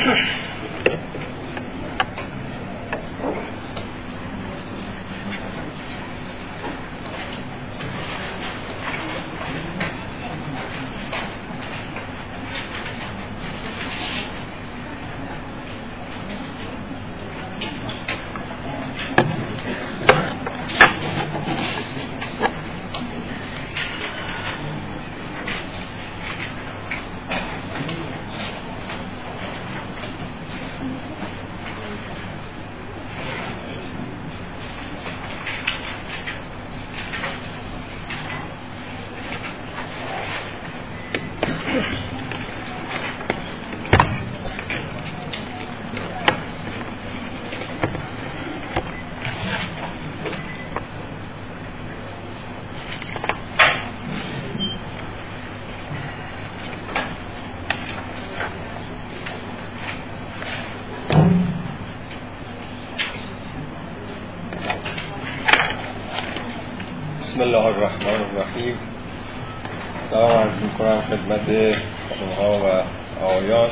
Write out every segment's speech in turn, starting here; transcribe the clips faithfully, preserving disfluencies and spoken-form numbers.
بسم الله الرحمن الرحیم. سلام عرض میکنم خدمت شما و آقایان،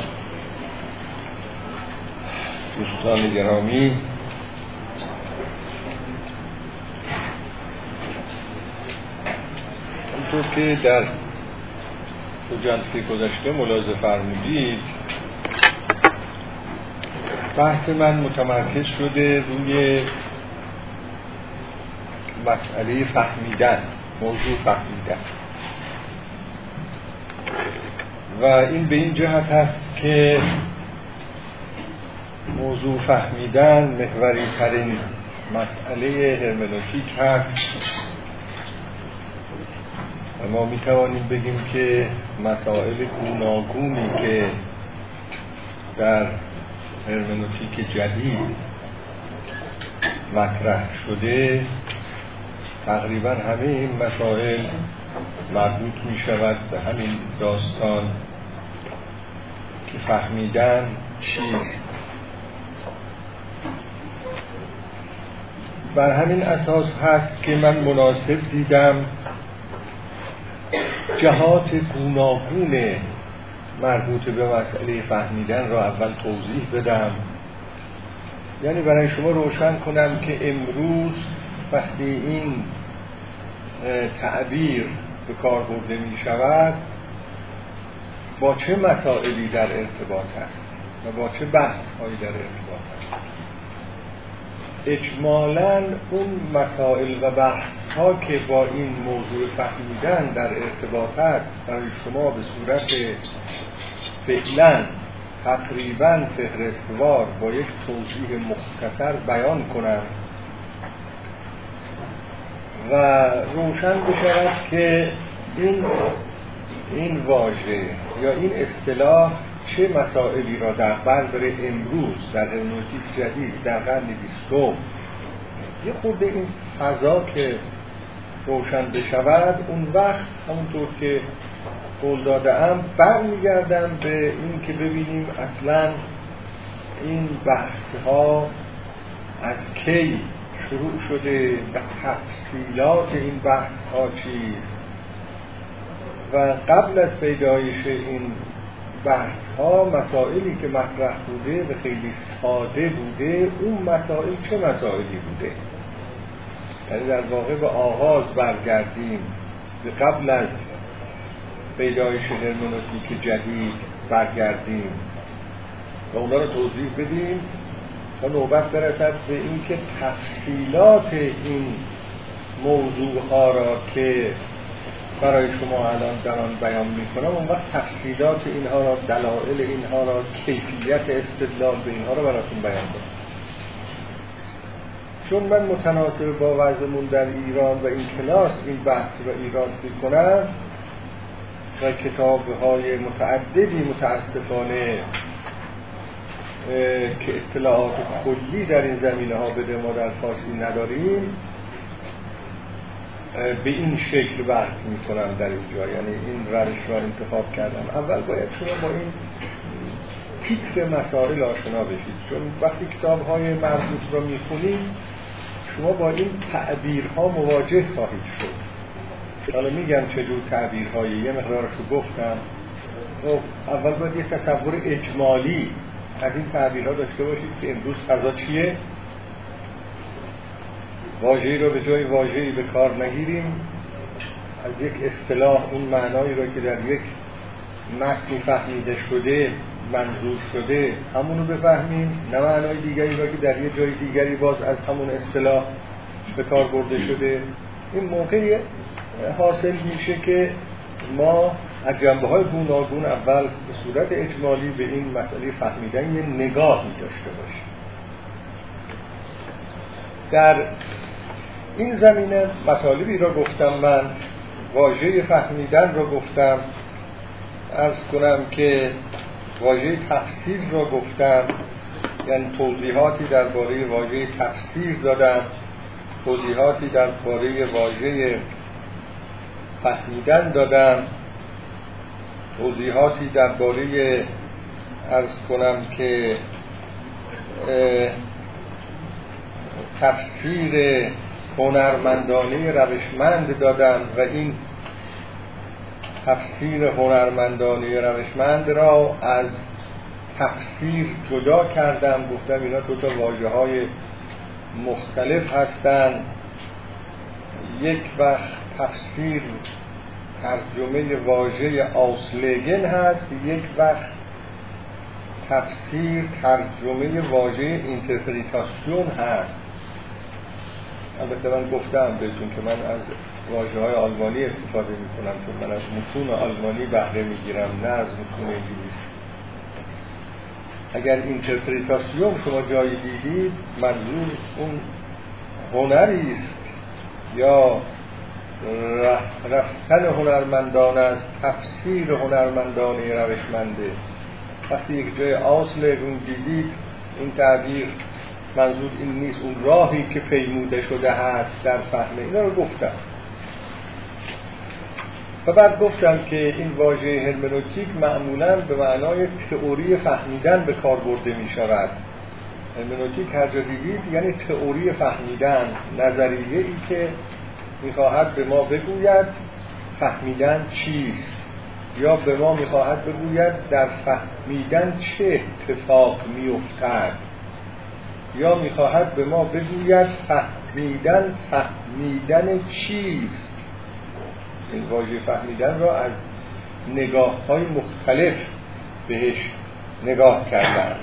دوستان گرامی. همونطور که در دو جلسه گذشته ملاحظه فرمودید، بحث من متمرکز شده روی مسئله فهمیدن، موضوع فهمیدن، و این به این جهت هست که موضوع فهمیدن محوری ترین مسئله هرمنوتیک هست و ما می توانیم بگیم که مسائل گوناگونی که در هرمنوتیک جدید مطرح شده، تقریبا همه این مسائل مربوط می شود به همین داستان که فهمیدن چیست. بر همین اساس هست که من مناسب دیدم جهات گوناگون مربوط به مسئله فهمیدن را اول توضیح بدم، یعنی برای شما روشن کنم که امروز وقتی این تعبیر به کار برده می شود با چه مسائلی در ارتباط است و با چه بحث هایی در ارتباط است. اجمالاً اون مسائل و بحث ها که با این موضوع فهمیدن در ارتباط است برای شما به صورت فعلا تقریباً فهرستوار با یک توضیح مختصر بیان کنم و روشن بشود که این این واژه یا این اصطلاح چه مسائلی را در برابر امروز در هرمنوتیک جدید در قرن بیستم یه خورده این فضا که روشن بشود، اون وقت همونطور که قول دادم برمیگردم به این که ببینیم اصلا این بحث ها از کی شروع شده و تفصیلات این بحث ها چیست و قبل از پیدایش این بحث ها مسائلی که مطرح بوده و خیلی ساده بوده، اون مسائل چه مسائلی بوده. یعنی در واقع به آغاز برگردیم، به قبل از پیدایش هرمنوتیک جدید برگردیم و اونا رو توضیح بدیم تا نوبت برسد به این که تفصیلات این موضوع ها را که برای شما الان در آن بیان میکنم، اون وقت تفصیلات اینها را، دلایل اینها را، کیفیت استدلال به اینها را براتون بیان کنم. چون من متناسب با وضعمون در ایران و این کلاس این بحث را ایران میکنم و کتاب‌های متعددی متاسفانه که اطلاعات کلی در این زمینه ها بده ما در فارسی نداریم، به این شکل بحث میکنم در اینجا. یعنی این روش را انتخاب کردم. اول باید شما با این تیپ مسائل آشنا بشید، چون وقتی کتاب‌های مربوط را میخونید شما با این تعبیرها مواجه خواهید شد. حالا میگم چجور تعبیرهایی، یه مقدارشو گفتم. اول باید یه تصور اجمالی از این تعبیرها داشته باشید که امروز غذا چیه، واژه‌ای رو به جای واژه‌ای به کار نگیریم، از یک اصطلاح اون معنایی رو که در یک متنی فهمیده شده منظور شده همونو بفهمیم، نه معنای دیگری رو که در یک جای دیگری باز از همون اصطلاح به کار برده شده. این موقعی حاصل میشه که ما از جنبه‌های گوناگون اول به صورت اجمالی به این مسئله فهمیدن یه نگاهی داشته باشیم. در این زمینه مطالبی را گفتم، من واژه فهمیدن را گفتم، عرض کنم که واژه تفسیر را گفتم، یعنی توضیحاتی درباره واژه تفسیر دادم، توضیحاتی درباره واژه فهمیدن دادم، توضیحاتی درباره عرض کنم که تفسیر هنرمندانه روشمند دادم و این تفسیر هنرمندانه روشمند را از تفسیر جدا کردم، گفتم اینا دو تا واژه‌های مختلف هستند. یک وقت تفسیر ترجمه واژه آسلگن هست، یک وقت تفسیر ترجمه واژه اینترپریتاسیون هست. البته من گفتم بهتون که من از واژه‌های آلمانی استفاده می‌کنم چون من از متون آلمانی بهره می‌گیرم، نه از متون انگلیسی. اگر اینترپریتاسیون شما جایی دیدید منظور اون هنری است یا رفتن هنرمندان است، تفسیر هنرمندانه روشمنده. وقتی یک جای آسلگون دیدید این تعبیر منظور این نیست، اون راهی که پیموده شده هست در فهم. اینا رو گفتم و بعد گفتم که این واژه هرمنوتیک معمولاً به معنای تئوری فهمیدن به کار برده می شود. هرمنوتیک هر جا دیدید یعنی تئوری فهمیدن، نظریه ای که میخواهد به ما بگوید فهمیدن چیست، یا به ما میخواهد بگوید در فهمیدن چه اتفاق میافتد، یا میخواهد به ما بگوید فهمیدن فهمیدن چیست. این واژه فهمیدن را از نگاه‌های مختلف بهش نگاه کردند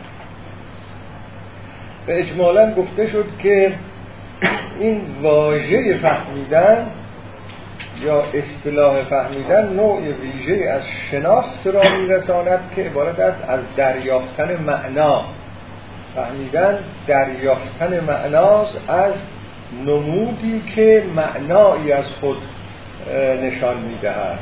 و اجمالاً گفته شد که این واژه فهمیدن یا اصطلاح فهمیدن نوع ویژه از شناخت را میرساند که عبارت است از دریافتن معنا. فهمیدن دریافتن معناست از نمودی که معنایی از خود نشان میدهد.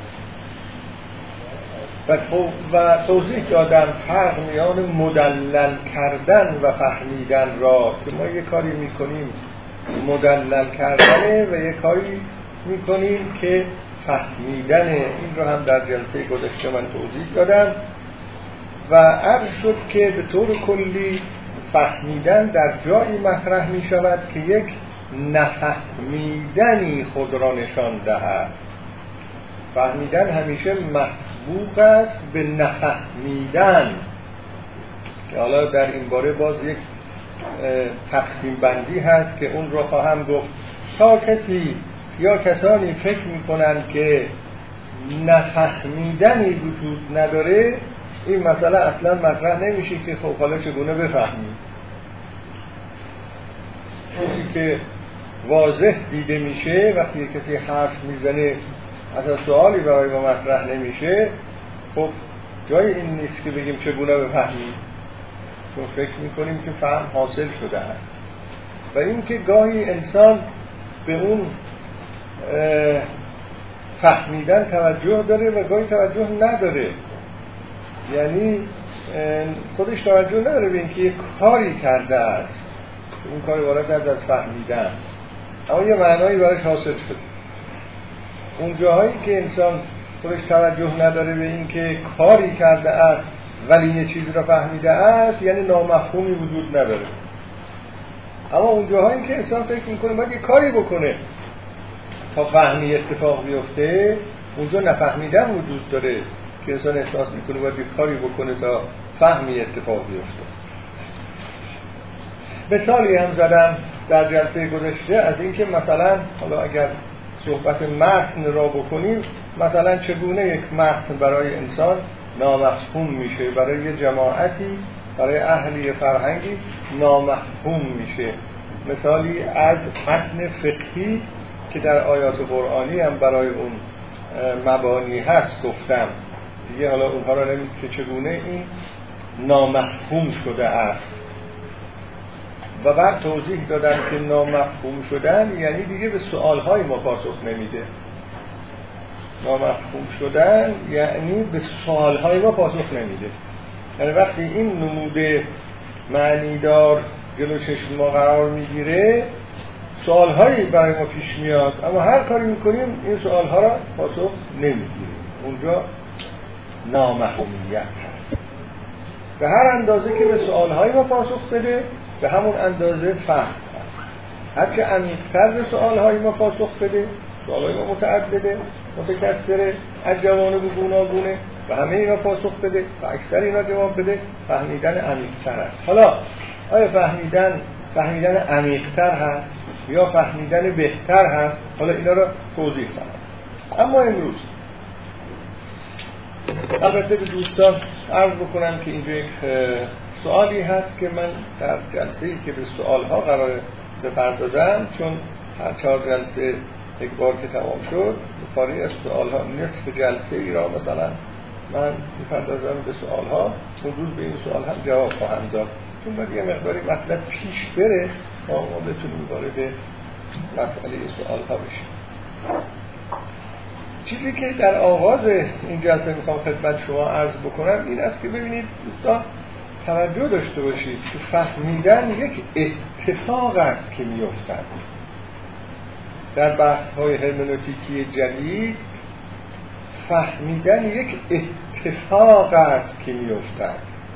و توضیح دادم فرق میان مدلل کردن و فهمیدن را که ما یک کاری میکنیم مدلل کردنه و یک کاری میکنیم که فهمیدنه. این رو هم در جلسه گذشته من توضیح دادم و عرض شد که به طور کلی فهمیدن در جایی مطرح می شود که یک نفهمیدنی خود را نشان دهد. فهمیدن همیشه مسبوق است به نفهمیدن که حالا در این باره باز یک تقسیم بندی هست که اون رو خواهم گفت. تا کسی یا کسانی فکر می کنند که نفهمیدنی وجود نداره، این مسئله اصلا مطرح نمیشه که خب حالا چگونه بفهمیم. چیزی که واضح دیده میشه وقتی کسی حرف میزنه اصلا سوالی برای ما مطرح نمیشه، خب جای این نیست که بگیم چگونه بفهمیم، چون فکر میکنیم که فهم حاصل شده است. و این که گاهی انسان به اون فهمیدن توجه داره و گاهی توجه نداره، یعنی خودش توجه نداره به اینکه یک کاری کرده است، اون کار عبارت است از فهمیدن، اما یه معنایی براش حاصل شده. اون جاهایی که انسان خودش توجه نداره به اینکه کاری کرده است ولی یه چیزی را فهمیده است، یعنی نامفهومی وجود نداره. اما اون جاهایی که انسان فکر میکنه باید یه کاری بکنه تا فهمی اتفاق بیفته، اونجا نفهمیدن وجود داره که انسان احساس میکنه باید یه کاری بکنه تا فهمی اتفاق بیفته. مثالی هم زدم در جلسه گذشته از اینکه مثلا حالا اگر صحبت متن را بکنیم، مثلا چگونه یک متن برای انسان نامفهوم میشه، برای یه جماعتی، برای اهلی فرهنگی نامفهوم میشه. مثالی از متن فقهی که در آیات قرآنی هم برای اون مبانی هست گفتم دیگه، حالا اونها را نمید که چگونه این نامفهوم شده است و بعد توضیح دادم که نامفهوم شدن یعنی دیگه به سوالهای ما پاسخ نمیده. نامفهوم شدن یعنی به سوالهای ما پاسخ نمیده. یعنی وقتی این نموده معنیدار جلو چشم ما قرار میگیره، سوالهایی برای ما پیش میاد، اما هر کاری میکنیم این سوالها را پاسخ نمیگیریم. اونجا نامفهومیت هست. به هر اندازه که به سوالهای ما پاسخ بده، به همون اندازه فهم هست. هرچه عمیق‌تر به سوالهای ما پاسخ بده، سوالهای ما متعدده، متکثره، از جوانب گوناگونه، و همه اینا پاسخ بده و اکثر اینا جواب بده، فهمیدن عمیق‌تر است. حالا آیا فهمیدن فهمیدن عمیق‌تر هست یا فهمیدن بهتر هست؟ حالا اینا رو توضیح خواهم. اما امروز البته به دوستان عرض بکنم که اینجا یک سوالی هست که من در جلسه‌ای که به سوالها قرار بپردازم، چون هر چهار جلسه یک بار که تمام شد پاری از سوالها نصف جلسه ای را مثلا من میپردازم به سوالها، حدود به این سوال هم جواب خواهم داد، چون باید یه مقداری مطلب پیش بره تا ما بتونیم وارد مسئله سوالها بشیم. چیزی که در آغاز این جلسه میخوام خدمت شما عرض بکنم این است که ببینید دوستان توجه داشته باشید که فهمیدن یک اتفاق است که میافتد. در بحث های هرمنوتیکی جدید فهمیدن یک اتفاق است که میافتد.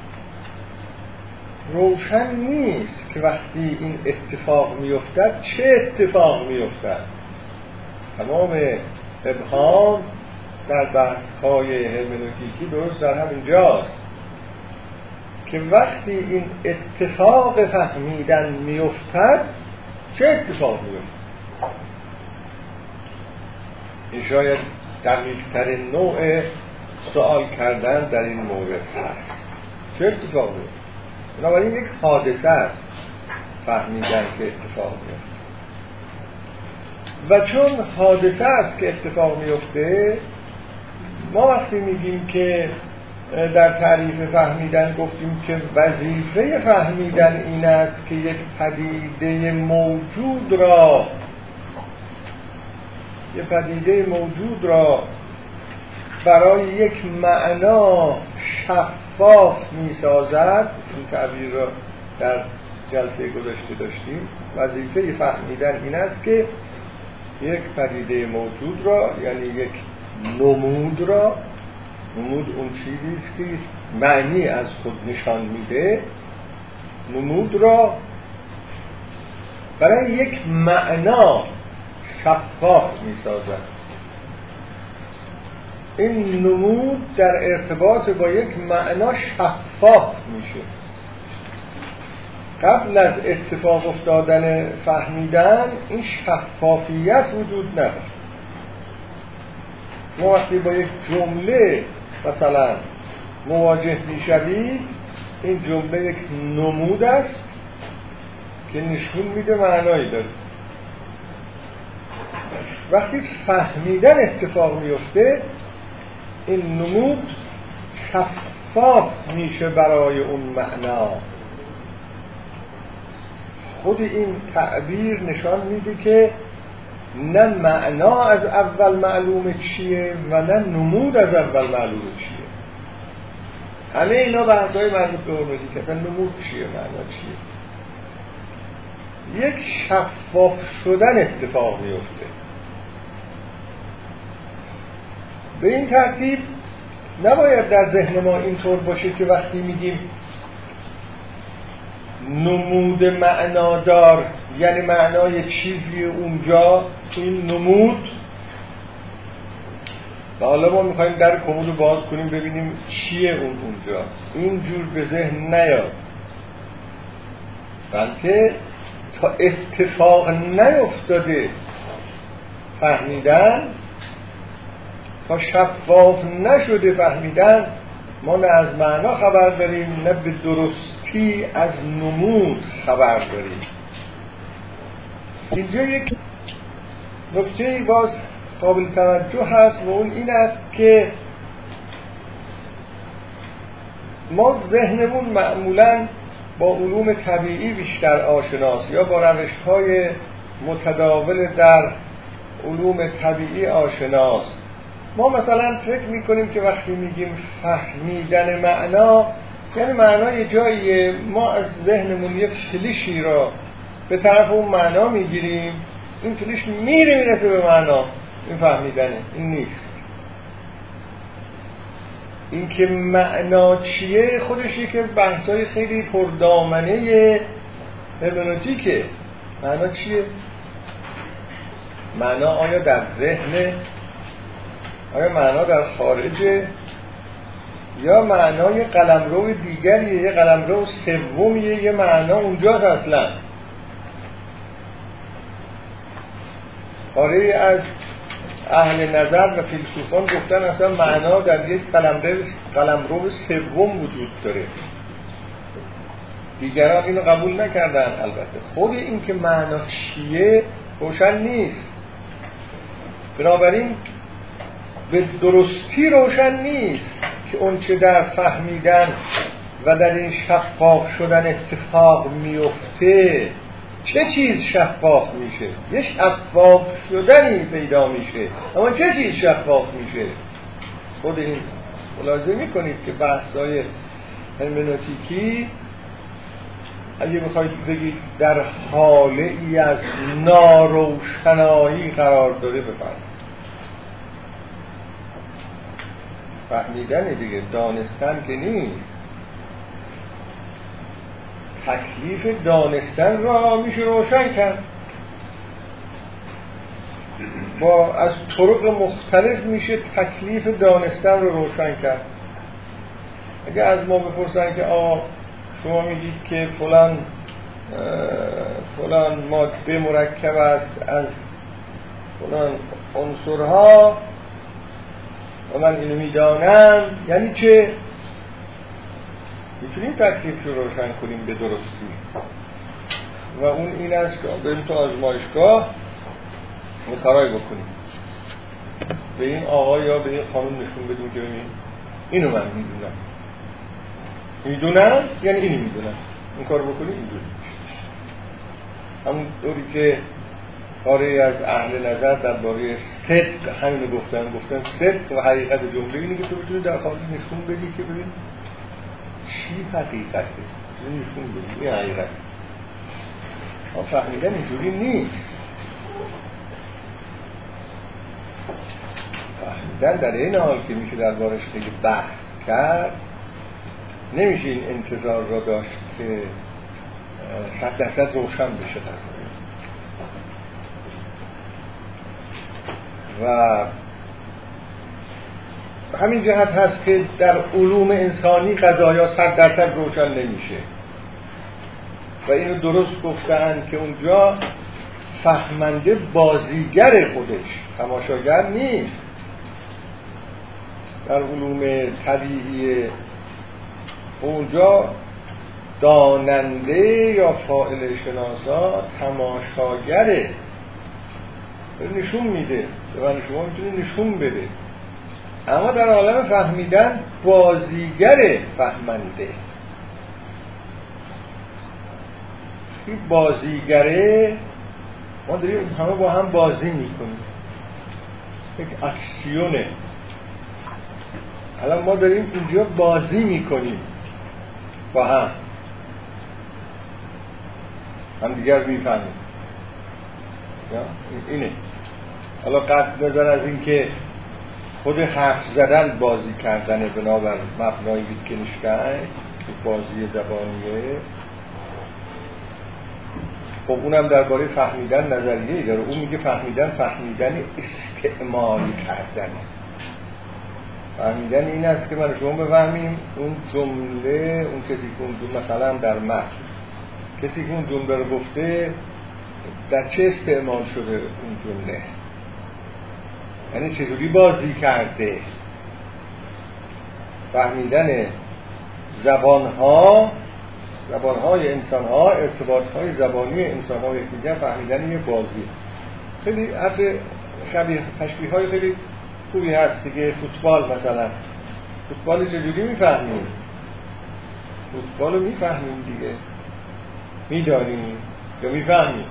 روشن نیست که وقتی این اتفاق میافتد چه اتفاق میافتد. تمام ابهام در بحث های هرمنوتیکی درست در همین جاست که وقتی این اتفاق فهمیدن میافتد چه اتفاق میافتد. این شاید دقیق‌ترین نوع سوال کردن در این مورد هست. چه اتفاق میافتد؟ بنابراین یک حادثه است فهمیدن که اتفاق میافتد، و چون حادثه است که اتفاق میفته، ما وقتی میگیم که در تعریف فهمیدن گفتیم که وظیفه فهمیدن این است که یک پدیده موجود را یک پدیده موجود را برای یک معنا شفاف میسازد. این تعبیر را در جلسه گذشته داشتیم. وظیفه فهمیدن این است که یک پدیده موجود را، یعنی یک نمود را، نمود اون چیزی است که معنی از خود نشان میده، نمود را برای یک معنا شفاف میسازد. این نمود در ارتباط با یک معنا شفاف میشه. قبل از اتفاق افتادن فهمیدن این شفافیت وجود نداشت. ما وقتی با یک جمله مثلا مواجه میشوید، این جمله یک نمود است که نشون میده معنایی داره. وقتی فهمیدن اتفاق میفته، این نمود شفاف میشه برای اون معنا. خود این تعبیر نشان میده که نه معنا از اول معلوم چیه و نه نمود از اول معلوم چیه. همه اینا بحث‌های مربوط به هرمنوتیک، نمود چیه، معنا چیه. یک شفاف شدن اتفاق میفته. به این ترتیب نباید در ذهن ما اینطور باشه که وقتی میگیم نمود معنادار یعنی معنای چیزی اونجا، این نمود و حالا ما میخوایم در کمد رو باز کنیم ببینیم چیه اون اونجا. اینجور به ذهن نیاد، بلکه تا اتفاق نیفتاده فهمیدن، تا شفاف نشده فهمیدن، ما نه از معنا خبر داریم نه به درستی از نمود خبر داریم. اینجا یک نکته باز قابل توجه هست و اون این است که ما ذهنمون معمولاً با علوم طبیعی بیشتر آشناست یا با روش‌های متداول در علوم طبیعی آشناست. ما مثلا فکر میکنیم که وقتی میگیم فهمیدن معنا، یعنی معنا یه جاییه، ما از ذهنمون یه فلیشی را به طرف اون معنا میگیریم، این فلیش میره میرسه به معنا، این فهمیدنه. این نیست. این که معنا چیه خودش یکی از بحث‌های خیلی پردامنه هرمنوتیکه. معنا چیه؟ معنا آیا در ذهن، آیا معنا در خارجه، یا معنای قلمرو دیگریه، یه قلمرو سومیه، یه معنا اونجاست اصلا. پاره از اهل نظر و فیلسوفان گفتن اصلا معنا در یک قلمرو قلمرو سوم وجود داره. دیگران اینو قبول نکردن. البته خود این که معنا چیه روشن نیست، بنابراین به درستی روشن نیست که اون چه در فهمیدن و در این شفاف شدن اتفاق میفته چه چیز شفاف میشه. یه شفاف شدنی پیدا میشه، اما چه چیز شفاف میشه؟ خود این ملاحظه میکنید که بحث‌های هرمنوتیکی اگه بخواید بگید در حاله ای از ناروشنایی قرار داره، بفرمایید. فهمیدن دیگه، دانستن که نیست. تکلیف دانستن را میشه روشن کرد، با از طرق مختلف میشه تکلیف دانستن رو روشن کرد. اگه از ما بپرسن که آقا شما میگید که فلان فلان ماده مرکب است از فلان عنصرها و من اینو میدانم، یعنی چه؟ میتونیم تکلیف رو روشن کنیم به درستی و اون این است که بریم تو آزمایشگاه یه کارایی بکنیم، به این آقا یا به این خانم نشون بدیم که ببین اینو من میدونم. میدونم یعنی اینو میدونم، این کار بکنیم اینجوری. همون طوری که کاری از اهل نظر درباره صدق همین گفتن گفتن صدق و حقیقت جمله اینه که تو بتونی در خالی نشون بدی که ببین چی حقیقته، نشون بدی این حقیقت. ما فهمیدن اینجوری نیست. فهمیدن در این حال که میشه دربارش خیلی بحث کرد، نمیشه این انتظار را داشت که صد درصد روشن بشه تصویر. و همین جهت هست که در علوم انسانی قضایا صد درصد روشن نمیشه و اینو درست گفتن که اونجا فهمنده بازیگر خودش، تماشاگر نیست. در علوم طبیعی اونجا داننده یا فاعل شناسا تماشاگره، نشون میده، به من شما میتونه نشون بده. اما در عالم فهمیدن بازیگر فهمنده. این بازیگره ما داریم همه با هم بازی میکنیم، یک اکسیونه. الان ما داریم اینجا بازی میکنیم با هم، هم دیگر میفهمیم. اینه. حالا قطع نظر از این که خود حرف زدن بازی کردنه بنابر مبنای ویتگنشتاین که بازی زبانیه، خب اونم درباره فهمیدن نظریه‌ای داره. اون میگه فهمیدن فهمیدن استعمال کردنه. فهمیدن این است که من شما بفهمیم اون جمله، اون کسی که اون جمله مثلا در متن کسی که اون جمله رو گفته در چه استعمال شده اون جمله، یعنی چجوری بازی کرده. فهمیدن زبانها زبانهای انسانها، ارتباطهای زبانی انسانها و یکدیگر، فهمیدن یه بازی. خیلی حرف شبیه تشبیه های خیلی خوبی هست دیگه. فوتبال مثلا، فوتبال چجوری میفهمیم؟ فوتبال رو میفهمیم دیگه، میدانیم یا میفهمیم.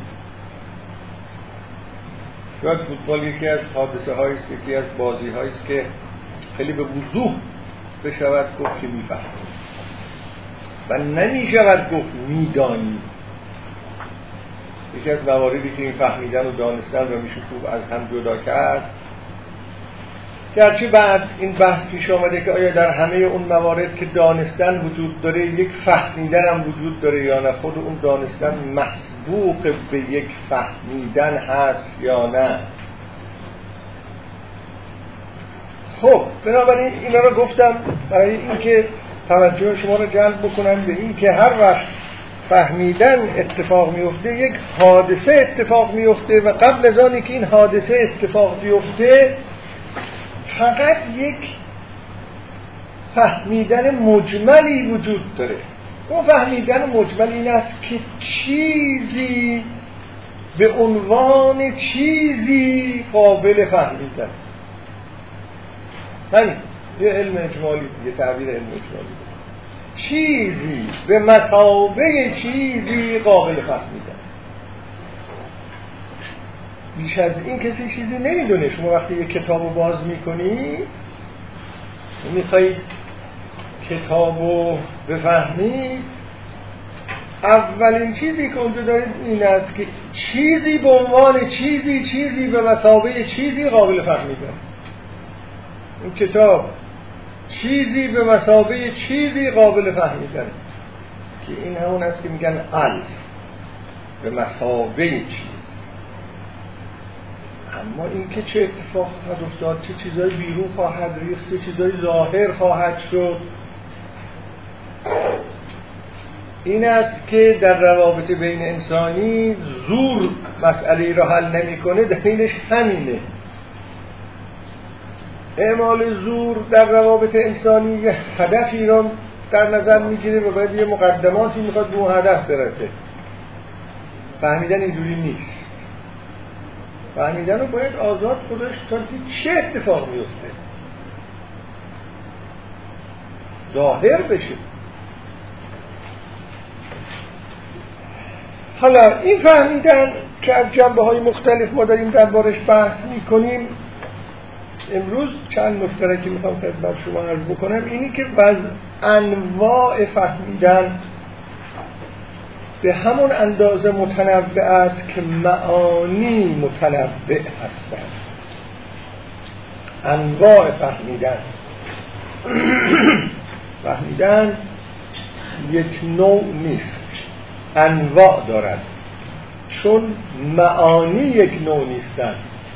شاید فوتبال یکی از حادثه هاییست، یکی از بازی هاییست که خیلی به وضوح بشود گفت که میفهمیم و نمیشود گفت میدانیم. یکی از مواردی که این فهمیدن و دانستن رو میشه خوب از هم جدا کرد، گرچه بعد این بحث پیش آمده که آیا در همه اون موارد که دانستن وجود داره یک فهمیدن هم وجود داره یا نه، خود اون دانستن مسبوق به یک فهمیدن هست یا نه. خب بنابراین اینا رو گفتم برای اینکه توجه شما رو جلب بکنم به این که هر وقت فهمیدن اتفاق میفته یک حادثه اتفاق میفته و قبل از آنی که این حادثه اتفاق بیفته فقط یک فهمیدن مجملی وجود داره. اون فهمیدن مجمل این است که چیزی به عنوان چیزی قابل فهمیدن. همین یه علم اجمالی، یه تعبیر علم اجمالی. چیزی به مثابه چیزی قابل فهمیدن. بیش از این کسی چیزی نمیدونه. شما وقتی یک کتاب رو باز میکنی میخواید کتاب رو بفهمید، اولین چیزی که اونجا دارید این است که چیزی به عنوان چیزی، چیزی به مثابه چیزی قابل فهمیدن. این کتاب چیزی به مثابه چیزی قابل فهمیدن که این همون است که میگن الف، به مثابه چیز. اما این که چه اتفاق خواهد افتاد، چه چیزای بیرون خواهد ریخت، چه چیزای ظاهر خواهد شد، این است که در روابط بین انسانی زور مسئله را حل نمی‌کنه. دلیلش همینه. اعمال زور در روابط انسانی یه هدفی را در نظر میگیره و باید یه مقدماتی میخواد به اون هدف برسه. فهمیدن اینجوری نیست. فهمیدن رو باید آزاد خودش تا چه اتفاق میفته ظاهر بشه. حالا این فهمیدن که از جنبه های مختلف ما داریم دربارش بحث میکنیم، امروز چند نکته را که میخوام خدمت شما عرض بکنم اینی که بعض انواع فهمیدن به همون اندازه متنوع است که معانی متنوع هستند. انواع فهمیدن فهمیدن یک نوع نیست، انواع دارد، چون معانی یک نوع نیستند.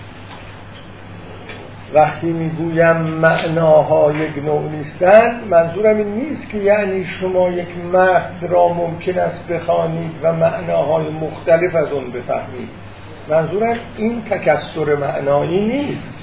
وقتی میگویم معناها یک نوع نیستند، منظورم این نیست که یعنی شما یک متن را ممکن است بخوانید و معناهای مختلف از اون بفهمید. منظورم این تکثر معنایی نیست.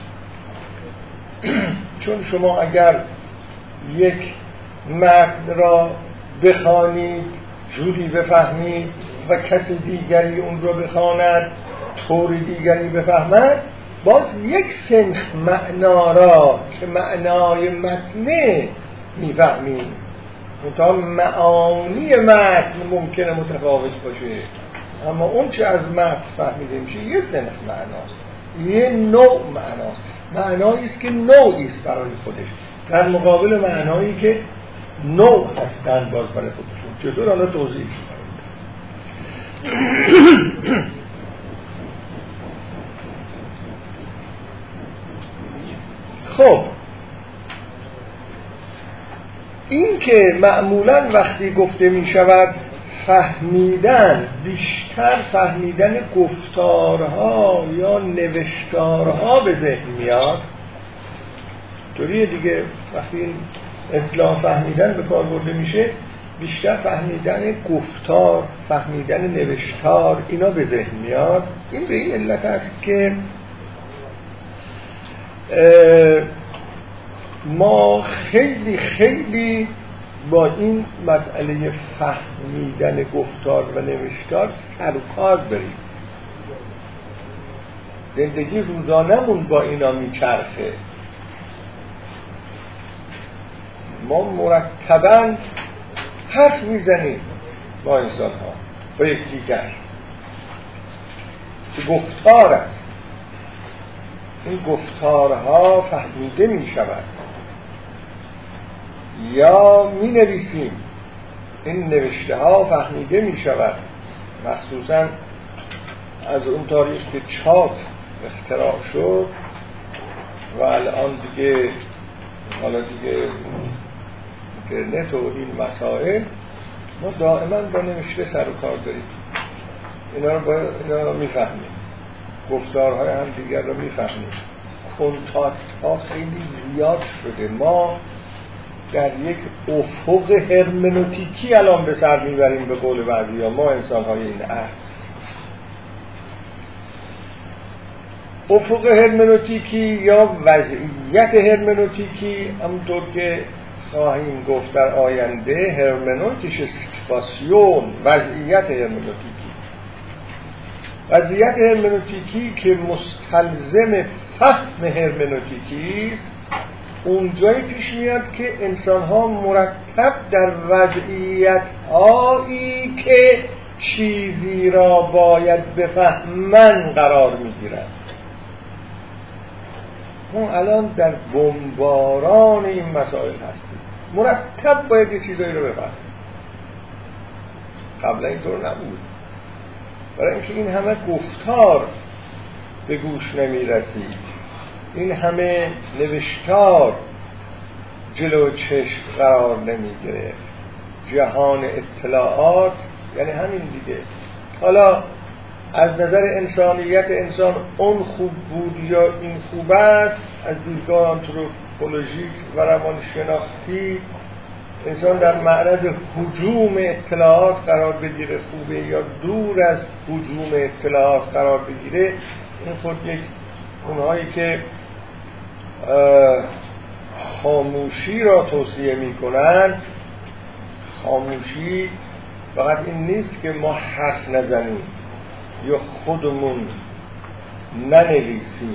چون شما اگر یک متن را بخوانید جوری بفهمید و کسی دیگری اون را بخواند طور دیگری بفهمد، باز یک سنخ معنا را که معنای متنه میفهمیم. منتها معانی متن ممکنه متفاوت باشه، اما اون چه از متن فهمیده میشه یه سنخ معناست، یه نوع معناست. معنایی است که نوعی است برای خودش در مقابل معنایی که نوع هستند باز برای خودشون. چطور حالا توضیح شد؟ خب این که معمولاً وقتی گفته می شود فهمیدن، بیشتر فهمیدن گفتارها یا نوشتارها به ذهن میاد. طوریه دیگه. وقتی این اصطلاح فهمیدن به کار برده میشه، بیشتر فهمیدن گفتار، فهمیدن نوشتار، اینا به ذهن میاد. این به این علت است که ما خیلی خیلی با این مسئله فهمیدن گفتار و نوشتار سر و کار داریم. زندگی روزانمون با اینا میچرخه. ما مرتباً حرف میزنیم با انسان ها، با یکدیگر، که گفتار است. این گفتارها فهمیده می شود یا می نویسیم، این نوشته ها فهمیده می شود، مخصوصا از اون تاریخ که چاپ اختراع شد و الان دیگه حالا دیگه اینترنت و این مسائل، ما دائما با نوشته سر و کار داریم. اینا رو با اینا رو میفهمیم، گفتارهای هم دیگر رو میفهمیم. کنتاکت ها خیلی زیاد شده. ما در یک افق هرمنوتیکی الان به سر میبریم، به قول بعضی ها ما انسان های این عصر. افق هرمنوتیکی یا وضعیت هرمنوتیکی، همونطور که خواهیم گفت در آینده، هرمنوتیش سیتواسیون، وضعیت هرمنوتیکی. وضعیت هرمنوتیکی که مستلزم فهم هرمنوتیکی است، اونجایی پیش میاد که انسان‌ها مرتب در وضعیت‌هایی که چیزی را باید بفهمن قرار می‌گیرند. ما الان در بمباران این مسائل هستیم، مرتب باید یه چیزایی رو بفهمیم. قبلا اینطور نبود، برای اینکه این همه گفتار به گوش نمی رسید، این همه نوشتار جلو چشم قرار نمی گرفت. جهان اطلاعات یعنی همین دیگه. حالا از نظر انسانیت انسان اون خوب بود یا این خوب است، از دیدگاه آنتروپولوژیک و روانشناختی انسان در معرض هجوم اطلاعات قرار بگیره خوبه یا دور از هجوم اطلاعات قرار بگیره، این خود یک اونهایی که خاموشی را توصیه میکنن. خاموشی فقط این نیست که ما حرف نزنیم یا خودمون ننویسیم.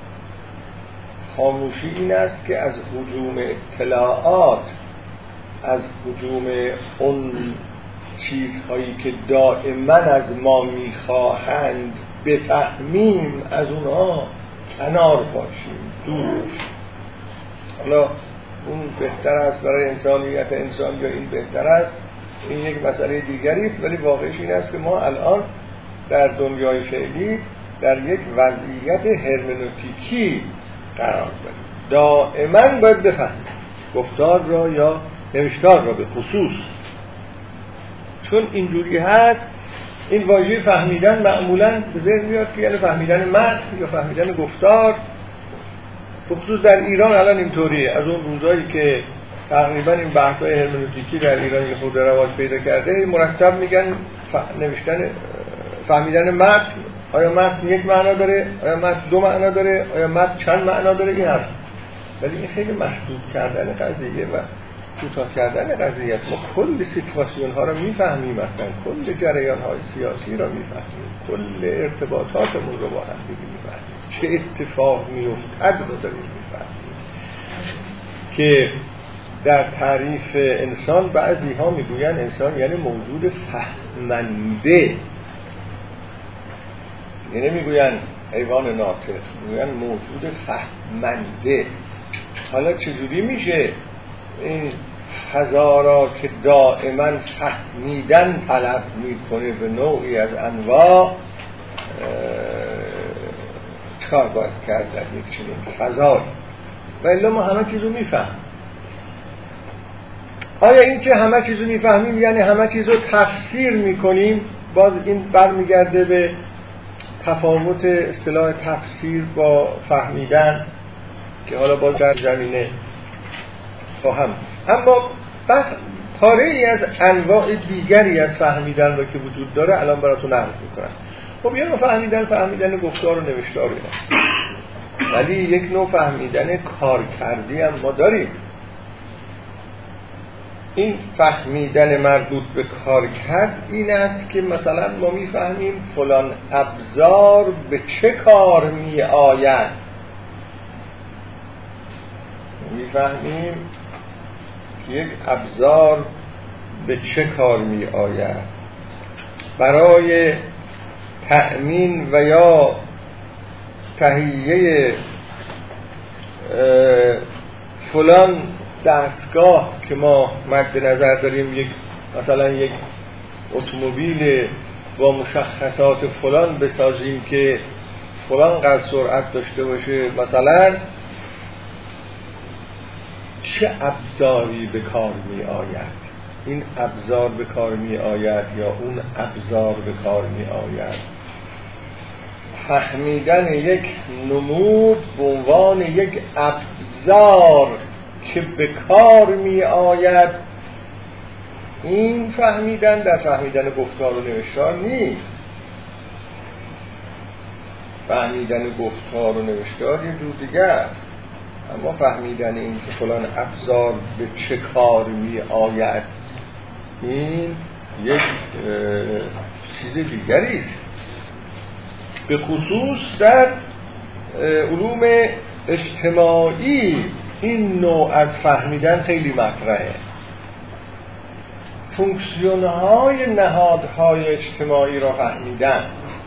خاموشی این است که از هجوم اطلاعات، از هجوم اون چیزهایی که دائما از ما میخواهند بفهمیم، از اونها کنار باشیم، دور باشیم. حالا اون بهتر است برای انسانیت انسان یا این بهتر است، این یک مسئله دیگری است، ولی واقعش این است که ما الان در دنیای فعلی در یک وضعیت هرمنوتیکی قرار داریم. دائما باید بفهمیم گفتار را یا نوشتار را به خصوص. چون اینجوری هست، این واژه فهمیدن معمولاً به ذهن میاد که یعنی فهمیدن متن یا فهمیدن گفتار. خصوص در ایران الان اینطوریه. از اون روزایی که تقریبا این بحث‌های هرمنوتیکی در ایران یه خود رواج پیدا کرده، مرتب میگن نوشتن فهمیدن متن. آیا متن یک معنا داره؟ آیا متن دو معنا داره؟ آیا متن چند معنا داره؟ این حرف. ولی این خیلی محدود کردن قضیه و کوتاه کردن قضیه است. ما کل سیتواسیون ها رو میفهمیم، اصلا کل جریان های سیاسی رو میفهمیم، کل ارتباطاتمون رو با هم میفهمیم، چه اتفاق میافتد رو داریم میفهمیم. که در تعریف انسان بعضی ها میگوین انسان یعنی موجود فهمنده، یعنی میگوین حیوان ناطق، میگوین موجود فهمنده. حالا چجوری میشه این فضا را که دائما فهمیدن طلب میکنه به نوعی از انواع چکار باید کرد در یک چنین فضایی؟ و الا ما همه چیزو میفهمیم. آیا این که همه چیزو میفهمیم یعنی همه چیزو تفسیر میکنیم؟ باز این برمیگرده به تفاوت اصطلاح تفسیر با فهمیدن، که حالا باز در زمینه خواهم. اما بس پاره ای از انواع دیگری از فهمیدن رو که وجود داره الان براتون عرض میکنم. خب یه نوع فهمیدن فهمیدن گفتار و نوشتار هست، ولی یک نوع فهمیدن کارکردی هم ما داریم. این فهمیدن مربوط به کارکرد این است که مثلا ما میفهمیم فلان ابزار به چه کار می آید، میفهمیم که یک ابزار به چه کار می آید برای تأمین و یا تهیه فلان دستگاه که ما مد نظر داریم، یک مثلا یک اتومبیل با مشخصات فلان بسازیم که فلان قدر سرعت داشته باشه، مثلا چه ابزاری به کار می آید، این ابزار به کار می آید یا اون ابزار به کار می آید. فهمیدن یک نمود به عنوان یک ابزار که به کار می آید، این فهمیدن در فهمیدن گفتار و نوشتار نیست. فهمیدن گفتار و نوشتار یه جور دیگه است، اما فهمیدن این که فلان ابزار به چه کار می آید این یک چیز دیگری است. به خصوص در علوم اجتماعی این نوع از فهمیدن خیلی مطرحه. فونکسیون‌های نهادهای اجتماعی را فهمیدن،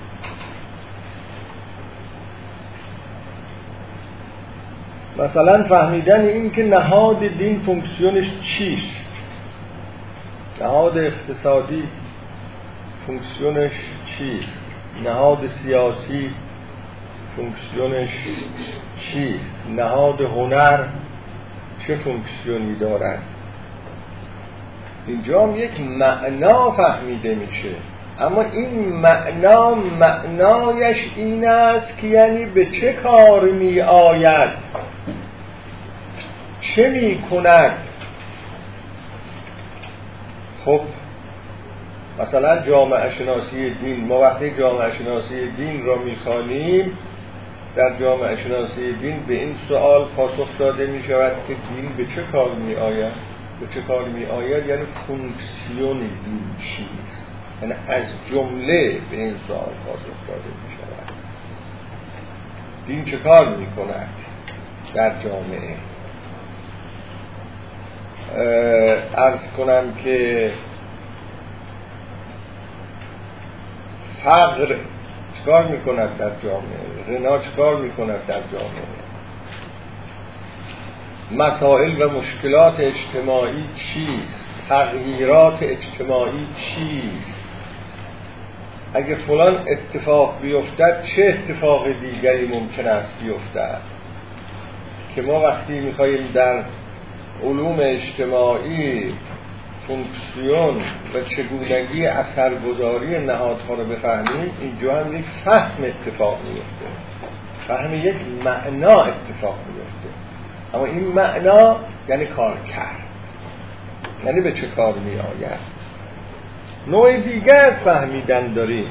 مثلا فهمیدن این که نهاد دین فونکسیونش چیست، نهاد اقتصادی فونکسیونش چیست، نهاد سیاسی فونکسیونش چیست، نهاد هنر چه فونکسیونی دارد. اینجا هم یک معنا فهمیده میشه، اما این معنا معنایش این است که یعنی به چه کار می آید، چه می کند. خب مثلا جامعه شناسی دین، ما وقتی جامعه شناسی دین را میخوانیم، در جامعه شناسی دین به این سوال پاسخ داده می شود که دین به چه کار می آید. به چه کار می آید یعنی فونکسیون دین چیست، یعنی از جمله به این سوال پاسخ داده می شود دین چه کار می کند در جامعه. عرض کنم که فقر چکار میکند در جامعه، غنا چکار میکند در جامعه، مسائل و مشکلات اجتماعی چیست، تغییرات اجتماعی چیست، اگه فلان اتفاق بیفتد چه اتفاق دیگری ممکن است بیفتد. که ما وقتی میخواییم در علوم اجتماعی فونکسیون و چگونگی اثرگذاری نهادها رو بفهمیم، اینجا هم یک فهم اتفاق میفته، فهم یک معنا اتفاق میفته. اما این معنا یعنی کار کرد، یعنی به چه کار می آید. نوع دیگه از فهمیدن داریم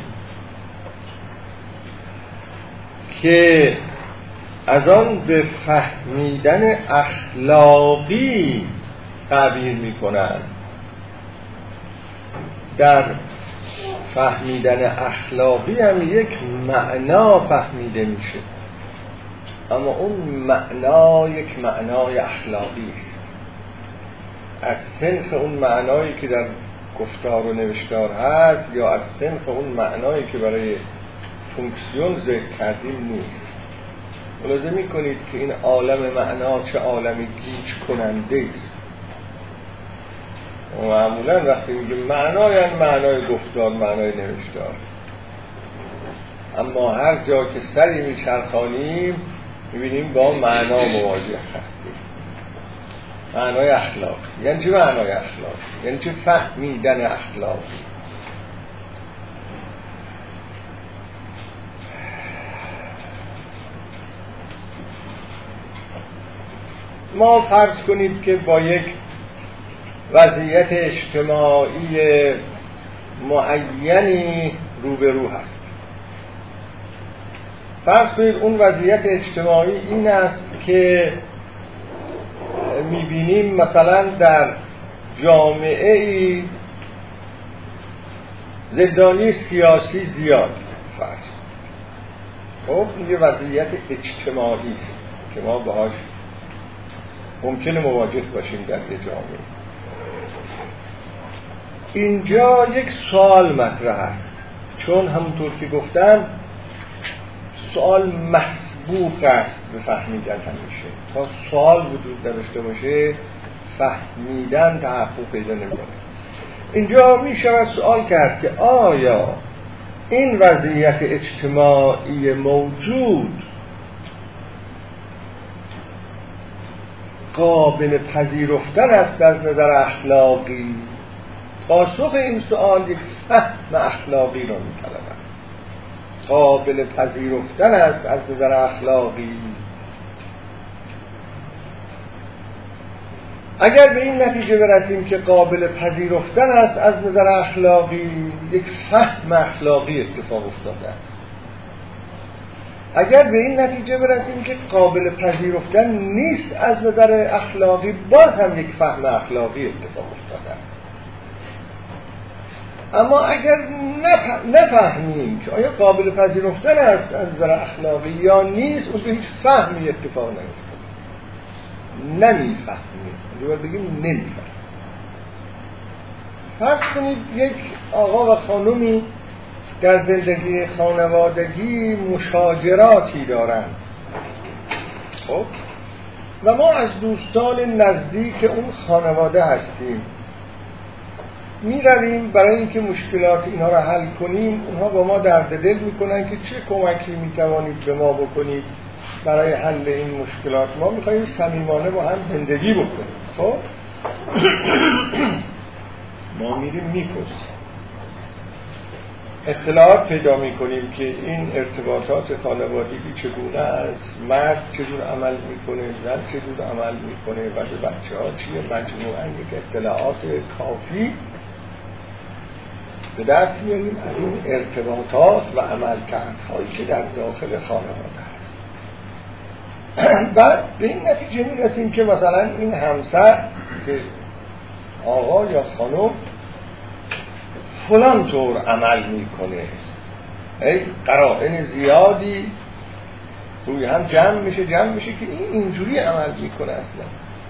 که از آن به فهمیدن اخلاقی تعبیر می کنند. در فهمیدن اخلاقی هم یک معنا فهمیده میشه، اما اون معنا یک معنای اخلاقی است، از صنف اون معنایی که در گفتار و نوشتار هست یا از صنف اون معنایی که برای فونکسیون ذکر کردیم نیست. ملاحظه میکنید که این عالم معنا چه عالم گیج کننده است. و معمولا وقتی میگه معنا یعنی معنای گفتار، معنای نوشتار، اما هر جا که سری میچرخانیم میبینیم با معنا مواجه هستیم. معنای اخلاق یعنی چه؟ معنای اخلاق یعنی چه؟ فهمیدن اخلاقی. ما فرض کنید که با یک وضعیت اجتماعی معینی روبرو هست. فرض کنید اون وضعیت اجتماعی این است که میبینیم مثلا در جامعه ای زندانی سیاسی زیاد. فرض خب این یه وضعیت اجتماعی است که ما باهاش ممکنه مواجه باشیم در یه جامعه. اینجا یک سوال مطرح است، چون همونطور که گفتم سوال مسبوق است به فهمیدن همیشه. تا سوال وجود نداشته باشه فهمیدن تحقق پیدا نمی‌کنه. اینجا میشه سوال کرد که آیا این وضعیت اجتماعی موجود قابل پذیرفتن است از نظر اخلاقی؟ پاسخ این سوال یک فهم اخلاقی را می‌طلبد. قابل پذیرفتن است از نظر اخلاقی. اگر به این نتیجه برسیم که قابل پذیرفتن است از نظر اخلاقی، یک فهم اخلاقی اتفاق افتاده است. اگر به این نتیجه برسیم که قابل پذیرفتن نیست از نظر اخلاقی، باز هم یک فهم اخلاقی اتفاق افتاده است. اما اگر نفهمیم که آیا قابل پذیرفتن است از نظر اخلاقی یا نیست، اون هیچ فهمی اتفاق نمیفته. نمیفهمیم، باید بگیم نمیفهمیم. فرض کنید یک آقا و خانومی در زندگی خانوادگی مشاجراتی دارند. خب و ما از دوستان نزدیک اون خانواده هستیم، می رویم برای اینکه مشکلات اینها را حل کنیم. اونها با ما درد دل میکنن که چه کمکی میتوانید به ما بکنید برای حل این مشکلات. ما میخواییم صمیمانه با هم زندگی بکنیم. خب ما میریم میپرسیم، اطلاعات پیدا میکنیم که این ارتباطات خانوادگی چگونه است، مرد چجور عمل میکنه، زن چجور عمل میکنه و به بچه ها چیه. مجموعاً یک اطلاعات کافی به دست میاریم از این ارتباطات و عملکردهایی که در داخل خانواده هست. بعد به این نتیجه میرسیم که مثلا این همسر که آقا یا خانم فلان طور عمل میکنه، ای قرائن زیادی روی هم جمع میشه جمع میشه که این اینجوری عمل میکنه. اصلا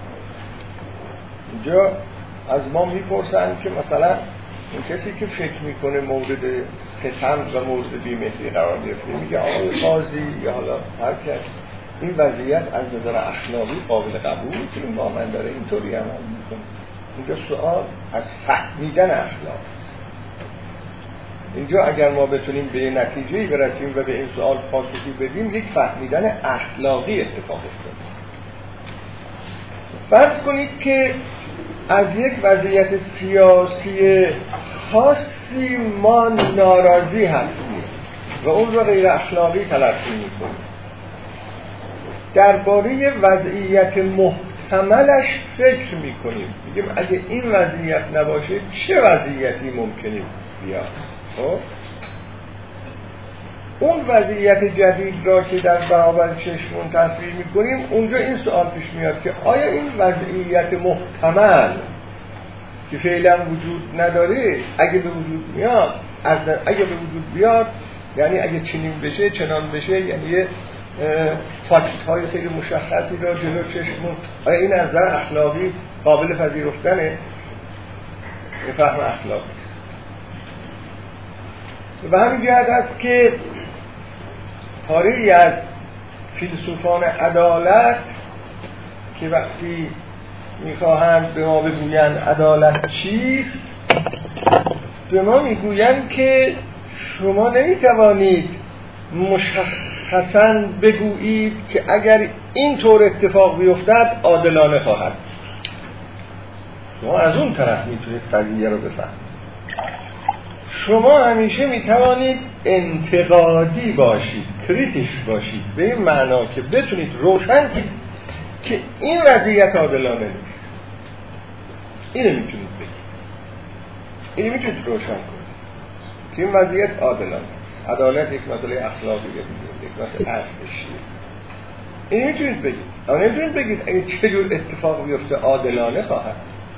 اینجا از ما میپرسن که مثلا این کسی که فکر میکنه مورد ستم و مورد بی‌مهری قرار گرفته، میگه آقای قاضی یا حالا هر کس، این وضعیت از نظر اخلاقی قابل قبول که این با من داره اینطوری عمل میکنه. اینجا سوال از فهمیدن اخلاق است. اینجا اگر ما بتونیم به نتیجه‌ای برسیم و به این سوال پاسخی بدیم، یک فهمیدن اخلاقی اتفاق افتاده. فرض کنید که از یک وضعیت سیاسی خاصی ما ناراضی هستیم و اون رو غیر اخلاقی تلقی می‌کنیم. درباره وضعیت محتملش فکر می‌کنیم، میگیم اگه این وضعیت نباشه چه وضعیتی ممکنه بیاد. خب اون وضعیت جدید را که در برابر چشمون تصویر میکنیم، اونجا این سوال پیش میاد که آیا این وضعیت محتمل که فعلا وجود نداره اگه به وجود میاد، اگه به وجود بیاد یعنی اگه چنین بشه چنان بشه، یعنی یه فاکت های خیلی مشخصی را جلو چشمون، آیا این از نظر اخلاقی قابل پذیرفتنه؟ یه فهم اخلاقی و همین جهت است که پاره‌ای از فیلسوفان عدالت که وقتی میخواهند به ما بگویند عدالت چیست، به ما میگویند که شما نمیتوانید مشخصاً بگویید که اگر این طور اتفاق بیفتد عادلانه خواهد. شما از اون طرف میتونید قضیه رو بفهمید. شما همیشه میتوانید انتقادی باشید، کریتیش باشید، به این معنا که بتونید روشن کنید که این وضعیت عادلانه نیست. اینو میتونید بگید، اینو میتونید روشن کنید که این وضعیت عادلانه نیست. عدالت یک مسئله اخلاقیه دیگه، یک مسئله ارزشیه. اینو میتونید بگید، اما نمیتونید بگید اگه چه جور اتفاق بیفته عادلانه خواهد.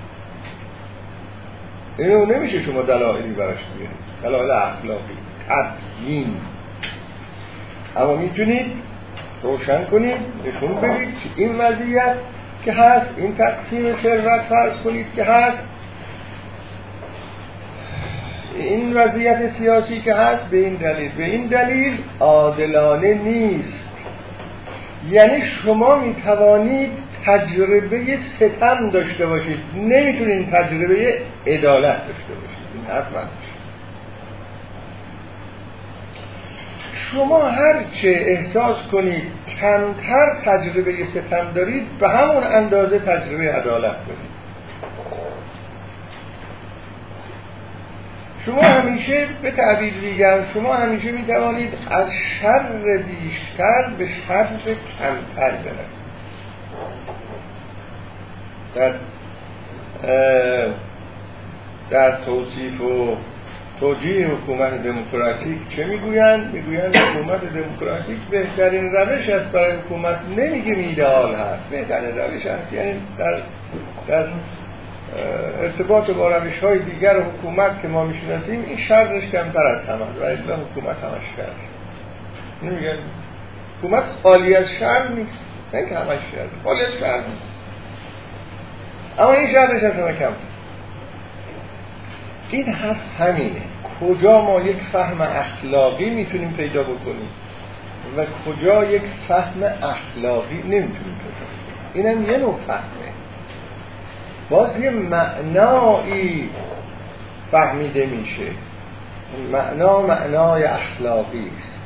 اینو نمیشه شما دلایلی براش بیارید، دلایل اخلاقی، تبیین. اما میتونید روشن کنید، نشون بدید که این وضعیت که هست، این تقسیم ثروت فرض کنید که هست، این وضعیت سیاسی که هست به این دلیل به این دلیل عادلانه نیست. یعنی شما میتوانید تجربه ستم داشته باشید، نمیتونید تجربه عدالت داشته باشید. این حرف من. شما هرچه احساس کنید کمتر تجربه ستم دارید، به همون اندازه تجربه عدالت دارید. شما همیشه به تعبیر دیگر شما همیشه میتوانید از شر بیشتر به شر کمتر برسید. در در توصیف و توجیه حکومت دموکراتیک چه میگویند؟ میگویند حکومت دموکراتیک بهترین روش است برای حکومت. نمیگه ایدئال هست، بهترین روش است. یعنی در در ارتباط با روش‌های دیگر حکومت که ما میشناسیم این شرش کمتر از همه است و اصلا حکومت همش شر. نمیگن حکومت خالی از شر نیست، نه اینکه همش شر، خالی از شر نیست، اما این شرش از همه کمتر. این حرف همینه. کجا ما یک فهم اخلاقی میتونیم پیدا بکنیم و کجا یک فهم اخلاقی نمیتونیم پیدا بکنیم. اینم یه نوع فهمه، باز یه معنایی فهمیده میشه. معنا معنای اخلاقی است.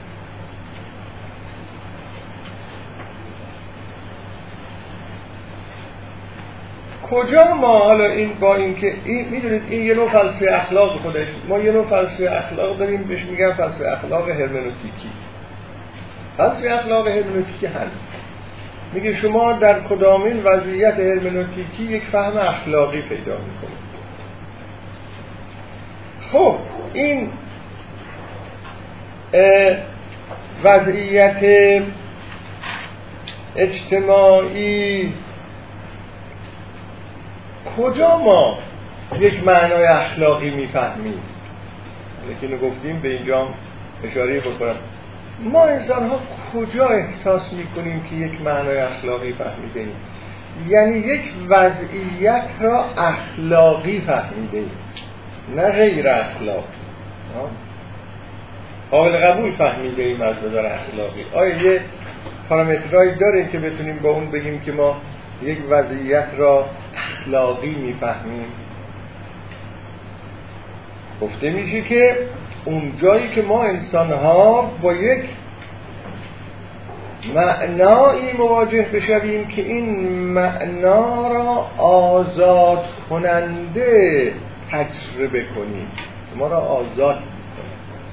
کجا ما حالا این با این که این میدونید این یه نوع فلسفه اخلاق خودش، ما یه نوع فلسفه اخلاق داریم بهش میگن فلسفه اخلاق هرمنوتیکی. فلسفه اخلاق هرمنوتیکی هم میگه شما در کدامین وضعیت هرمنوتیکی یک فهم اخلاقی پیدا میکنید. خب این وضعیت اجتماعی کجا ما یک معنای اخلاقی میفهمیم؟ لیکن گفتیم به اینجا اشاره بکنم. ما انسان ها کجا احساس میکنیم که یک معنای اخلاقی فهمیده ایم؟ یعنی یک وضعیت را اخلاقی فهمیده ایم، نه غیر اخلاقی. قابل قبول فهمیده ایم از نظر اخلاقی. آیا یه پارامترایی داره که بتونیم با اون بگیم که ما یک وضعیت را اخلاقی میفهمیم؟ گفته میشه که اون جایی که ما انسان ها با یک معنایی مواجه بشویم که این معنا را آزاد کننده تجربه کنیم، ما را آزاد میکنه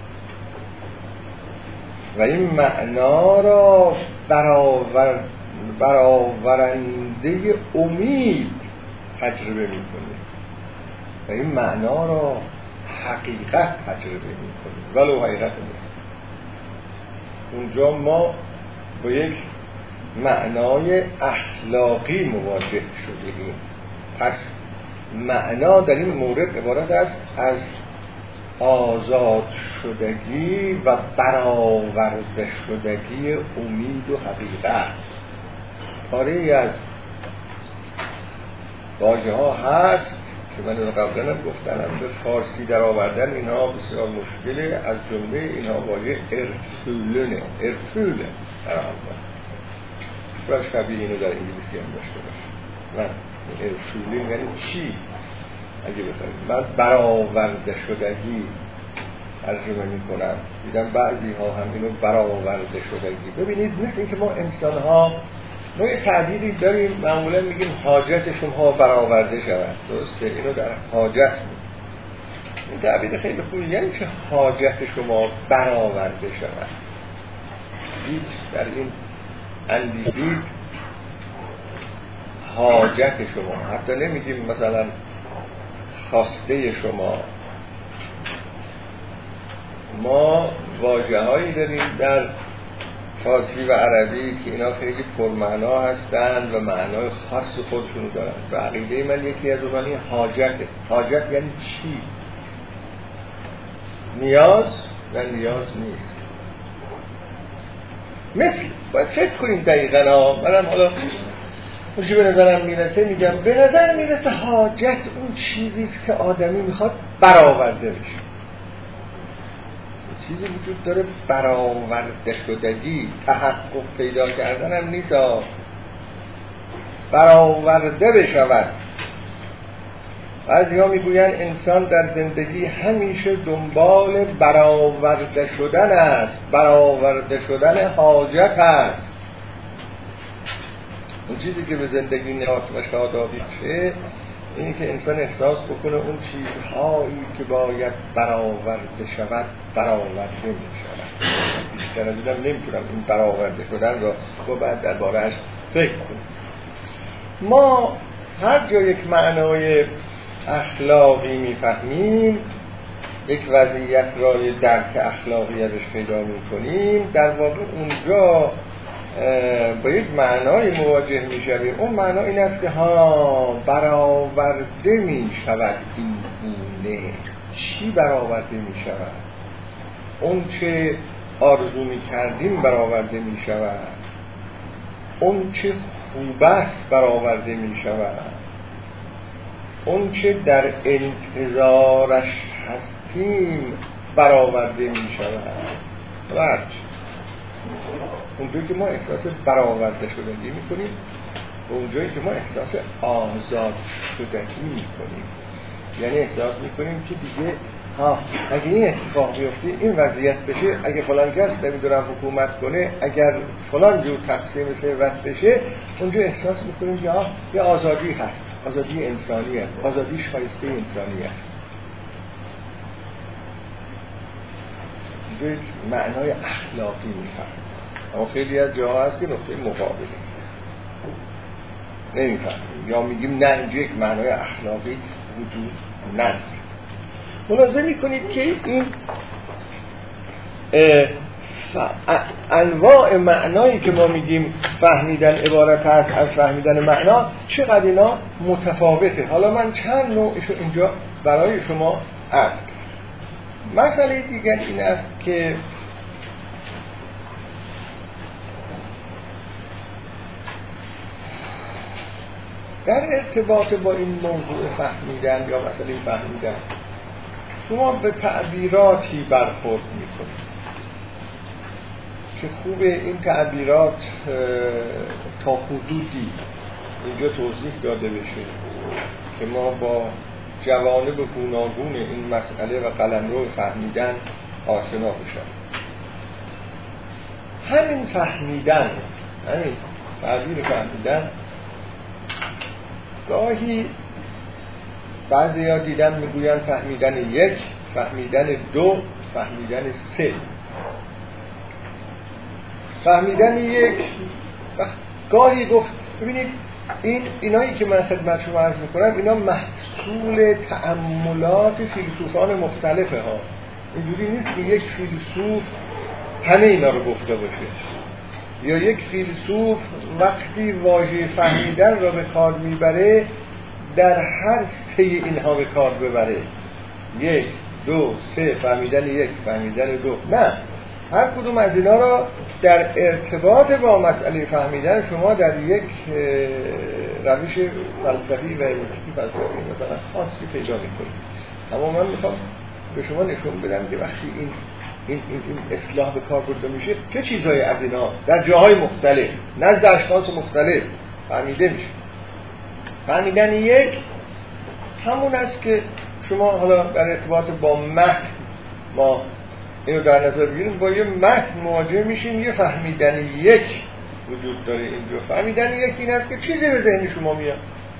و این معنا را برآور برآورنده امید تجربه میکنیم و این معنا را حقیقت تجربه میکنیم ولو حقیقت نیست. اونجا ما با یک معنای اخلاقی مواجه شدیم. پس معنا در این مورد عبارت است از آزاد شدگی و برآورده شدگی امید و حقیقت. پاره از واژه ها هست که من رو قبلا هم گفتنم به فارسی در آوردن اینها بسیار مشکله. از جمله اینها واژه ارفولونه، ارفوله در آلمان برای شبیه اینو در انگلیسی هم داشته باشه. من ارفولین یعنی چی؟ اگه بخواید من برآورده شدگی ترجمه می کنم. دیدم بعضی ها هم اینو برآورده شدگی. ببینید مثل این که ما انسان ها ما یه تعبیری داریم معمولا میگیم حاجت شما برآورده شود. درسته؟ اینو در حاجت میگیم. این تعبیر خیلی خوبی. یعنی که حاجت شما برآورده شود. هیچ در این اندیشید حاجت شما، حتی نمیگیم مثلا خواسته شما. ما واژه‌هایی داریم در فارسی و عربی که اینا خیلی پرمعنا هستند و معنای خاص خودشون دارن. و عقیده من یکی از اونها حاجته. حاجت یعنی چی؟ نیاز و نیاز نیست. مثل باید فکر کنیم دقیقا ها. منم حالا اونچه به نظرم میرسه میگم به نظر میرسه حاجت اون چیزیست که آدمی میخواد برآورده بشه. چیزی وجود داره برآورده شدگی، تحقق پیدا کردن هم نیست، برآورده بشود. بعضی ها میگوین انسان در زندگی همیشه دنبال برآورده شدن است، برآورده شدن حاجت است. اون چیزی که به زندگی نهاد و شادابی میشه اینه که انسان احساس بکنه اون چیزهایی که باید برآورده شود برآورده میشود. بیشتر از اینم نمیتونم این برآورده شدن را با بعد درباره‌اش فکر کنیم. ما هر جا یک معنای اخلاقی میفهمیم، یک وضعیت را یه درک اخلاقی ازش پیدا میکنیم، در واقع اونجا با یک معنای مواجه میشویم. اون معنا این است که ها برآورده میشود این گونه. چی برآورده میشود؟ اون چه آرزو میکردیم برآورده میشود، اون چه خوب است برآورده میشود، اون چه در انتظارش هستیم برآورده میشود. راج اونجایی که ما احساس برآورده شدگی میکنیم و اونجایی که ما احساس آزاد شدگی میکنیم، یعنی احساس میکنیم که دیگه ها اگه این اتفاق بیفته، این وضعیت بشه، اگه فلان کس نمیدونم حکومت کنه، اگر فلان جور تقسیم ثروت بشه، اونجا احساس میکنیم که ها یه آزادی هست، آزادی انسانی هست، آزادی شایسته انسانی هست. اینجا یک معنای اخلاقی میفهمیم. اما خیلی از جاها هست که نقطه مقابلی نمیفهمیم، یا میگیم نه اینجا یک معنای اخلاقی وجود نداره. ملاحظه میکنید که این انواع معنایی که ما میگیم فهمیدن عبارت هست از فهمیدن معنا چقدر اینا متفاوته. حالا من چند نوعشو اینجا برای شما عرض کردم. مسئله دیگر این است که در ارتباط با این موضوع فهمیدن یا مسئله فهمیدن شما به تعبیراتی برخورد میکنید که خوبه این تعبیرات تا حدودی اینجا توضیح داده بشه که ما با جوانب گوناگون این مسئله و قلمرو فهمیدن آشنا بشیم. همین فهمیدن، همین تعبیر فهمیدن گاهی بعضی ها دیدن میگوین فهمیدن یک، فهمیدن دو، فهمیدن سه. فهمیدن یک گاهی گفت ببینید این اینایی که من خدمت شما عرض میکنم اینا محصول تأملات فیلسوفان مختلفه ها. اینجوری نیست که یک فیلسوف همه اینا رو گفته باشه، یا یک فیلسوف وقتی واژه فهمیدن را به کار میبره در هر سه اینها به کار ببره. یک، دو، سه، فهمیدن یک، فهمیدن دو. نه، هر کدوم از اینا را در ارتباط با مسئله فهمیدن شما در یک روش فلسفی و ایتیکی فلسفی مثلا خاصی پیدا میکنید. اما من میخوام به شما نشون بدم که وقتی این این این, این اصلاح به کار برده میشه چه چیزهای از اینا در جاهای مختلف نزد اشخاص مختلف فهمیده میشه. فهمیدن یک همون است که شما حالا در ارتباط با متن ما اینو در نظر بگیریم، با یه متن مواجه میشیم، یه فهمیدن یک وجود داره اینجا. فهمیدن یک این است که چیزی به ذهن شما میاد،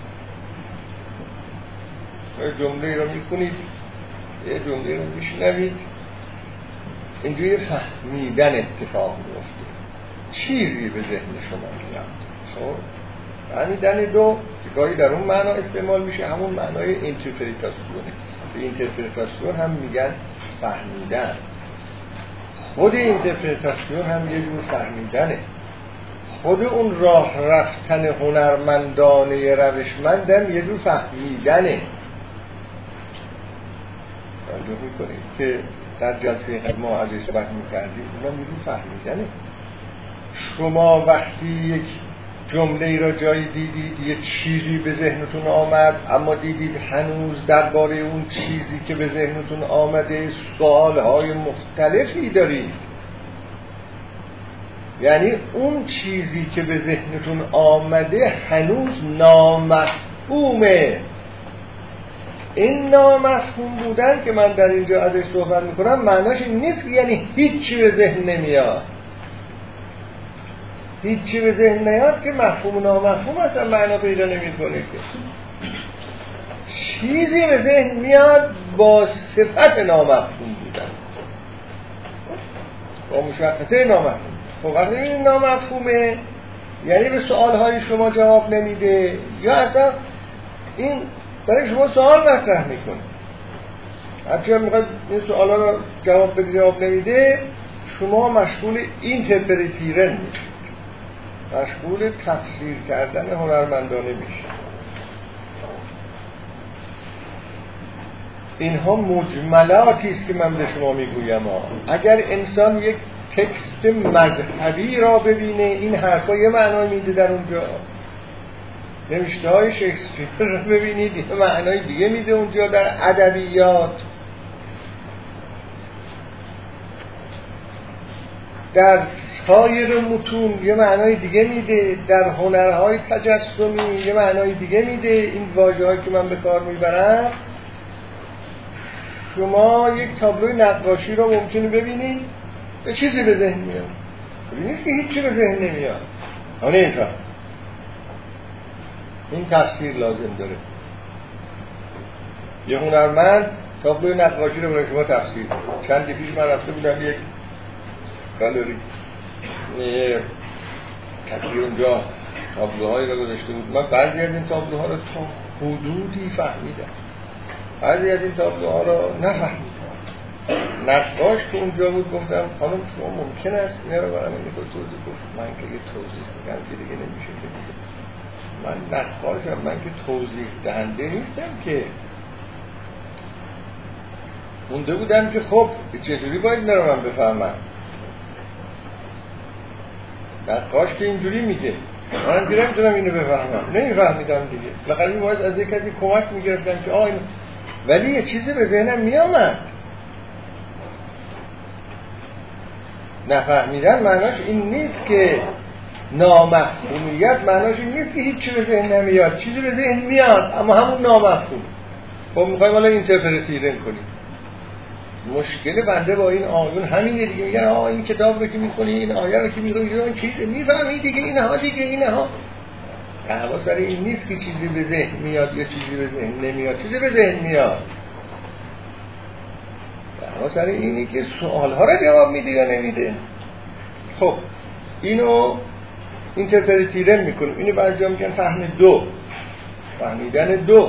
یه جمله رو میکنید، یه جمله رو میشنوید، اینجا یه فهمیدن اتفاق میفته، چیزی به ذهن شما میاد. خب فهمیدن دو که گاهی در اون معنا استعمال میشه، همون معنای اینترپریتاسیونه. به اینترپریتاسیون هم میگن فهمیدن. خود اینترپریتاسیون هم یه جور فهمیدنه. خود اون راه رفتن هنرمندانه روشمندم یه جور فهمیدنه. توجه میکنید که در جلسه ما ازش صحبت میکردیم اونم یه جور فهمیدنه. شما وقتی یک جمله ای را جایی دیدید، یه چیزی به ذهنتون آمد، اما دیدید هنوز درباره اون چیزی که به ذهنتون آمده سوالهای مختلفی دارید، یعنی اون چیزی که به ذهنتون آمده هنوز نامفهومه. این نامفهوم بودن که من در اینجا ازش صحبت میکنم معناش این نیست که یعنی هیچی به ذهن نمیاد. هیچی به ذهن نیاد که مفهوم و نامفهوم اصلا معنا پیدا نمیکنه. که چیزی به ذهن میاد با صفت نامفهوم بودن، با مشخصه نامفهوم. خب وقتی این نامفهومه یعنی به سوالهای شما جواب نمیده، یا اصلا این برای شما سوال مطرح میکنه. هرچی هم میخواد این سوالا رو جواب بده جواب نمیده، شما مشغول اینترپریتیرن میشید، مشغول تفسیر کردن هنرمندانه میشید. اینها مجملاتی است که من به شما میگویم. اگر انسان یک تکست مذهبی را ببینه این حرفا یه معنای میده در اونجا، نوشته های شکسپیر را ببینید یه معنای دیگه میده اونجا، در ادبیات، در سایر متون یه معنای دیگه میده، در هنرهای تجسمی یه معنای دیگه میده. این واژه‌هایی که من به کار میبرم، شما یک تابلوی نقاشی رو ممکنه ببینید یه چیزی به ذهن میاد، نیست که هیچی به ذهن نمیاد. آنه اینجا این تفسیر لازم داره. یه هنرمند تابلوی نقاشی رو برای شما تفسیر. چندی پیش من رفته بودم یک گالری، یه کسی اونجا تابلوهایی رو گذاشته بود. من بعضی از این تابلوها رو تا حدودی فهمیدم، بعضی از این تابلوها رو نفهمیدم. نقاش که اونجا بود گفتم خانم شما ممکن است اینا رو برام اینو توضیح گفت. من که یه توضیح میگم که دیگه نمیشه که دیگه من نقاشم، من که توضیح دهنده نیستم که. مونده بودم که خب چجوری باید اینا رو من بفهمم. نقاش که اینجوری میگه، منم که نمیتونم اینو بفهمم، نمیفهمیدم دیگه. لقد میباید از یک کسی کمک میگرفتم که آه اینو، ولی یه چیزی به ذهنم میامد. نفهمیدن معناش این نیست که نامفهومیت، معناش این نیست که هیچی به ذهن نمیاد، چیزی به ذهن میاد اما همون نامفهوم. خب میخوایم حالا اینترپریتیرن کنیم. مشکل بنده با این آیون همینه دیگه. میگن آه این کتاب رو که میخونی، این آیه رو که میخونی، این چیز میفهمی دیگه، اینها دیگه اینها. دعوا سر این نیست که چیزی به ذهن میاد یا چیزی به ذهن نمیاد، چیزی به ذهن میاد. دعوا سر اینی که سوالها رو جواب میده یا نمیده. خب اینو اینترپریتیرن میکنیم. اینو بعضیا میگن فهم دو، فهمیدن دو.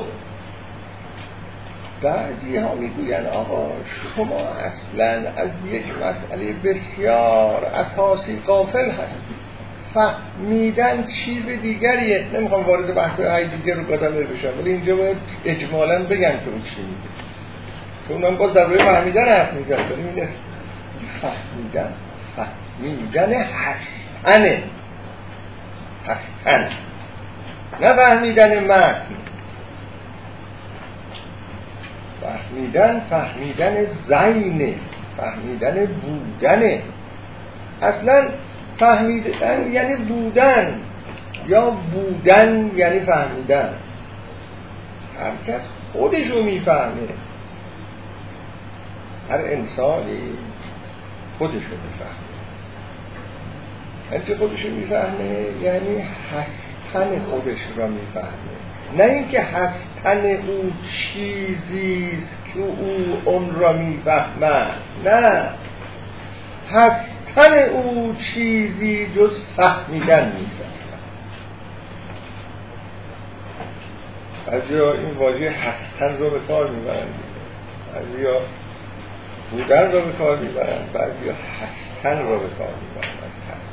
بعضی ها میگوین آقا شما اصلا از یک مسئله بسیار اساسی غافل هستید. فهمیدن چیز دیگریه. نمیخوام وارد بحث های دیگه رو قدم بشم، ولی اینجا باید اجمالاً بگم که اون چی میگه، چون من باز در روی فهمیدن حرف میزنم. بریم این فهمیدن، فهمیدن هستنه، هستن، نه فهمیدن متن. فهمیدن فهمیدن زینه، فهمیدن بودنه. اصلا فهمیدن یعنی بودن، یا بودن یعنی فهمیدن. هر کس خودشو میفهمه، هر انسانی خودشو میفهمه. اینکه خودشو میفهمه یعنی هستن خودش را میفهمه، نه اینکه هستن او چیزیست که او اون را میفهمه. نه، هستن او چیزی جز فهمیدن نیست. بعضیا این واژه هستن رو به کار میبرند، بعضیا بودن رو به کار میبرند، بعضیا هستن رو به کار میبرند از هست.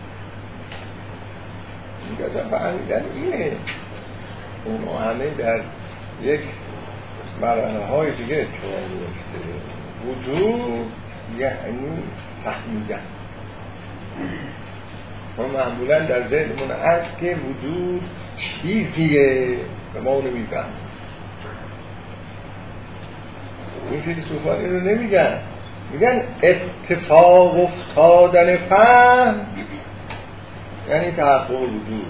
میگه فهمیدن اینه، اون همه در یک مرحله های دیگه اتفاق میفته. وجود یعنی فهمیدن. ما معمولا در ذهنمون هست که وجود چیزیه و ما اونو میفهمیم. این فیلسوفانی رو نمیگن، میگن اتفاق افتادن فهم یعنی تحقق وجود.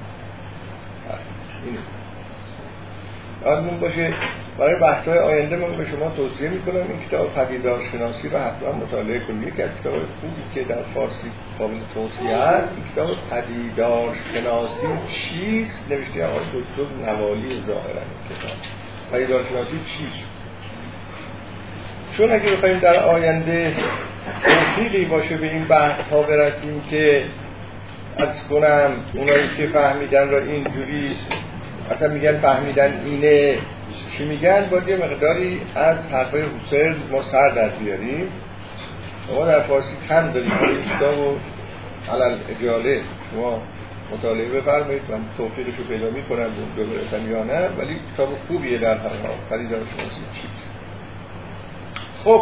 اینه یادمون باشه برای بحث‌های آینده من به شما توصیه میکنم این کتاب پدیدارشناسی رو حتما مطالعه کنید. یکی از کتاب‌های خوبی که در فارسی قابل توصیه است این کتاب پدیدارشناسی چیست، نوشته آقای دکتر نوالی ظاهرا. کتاب پدیدارشناسی چیست؟ چون اگه بخوایم در آینده توفیقی باشه به این بحث‌ها برسیم که از کنم اونایی که فهمیدن را اینجوری اصلا میگن فهمیدن اینه چی میگن، باید یه مقداری از حرفای حسین ما سر در بیاریم. ما در فارسی کم داریم این کتاب و علل اجاله شما مطالعه بفرمایید، من توفیقشو پیدا میکنم به برسم یا نه، ولی کتاب خوبیه در هر حال. پدیدارشناسی چیست؟ خب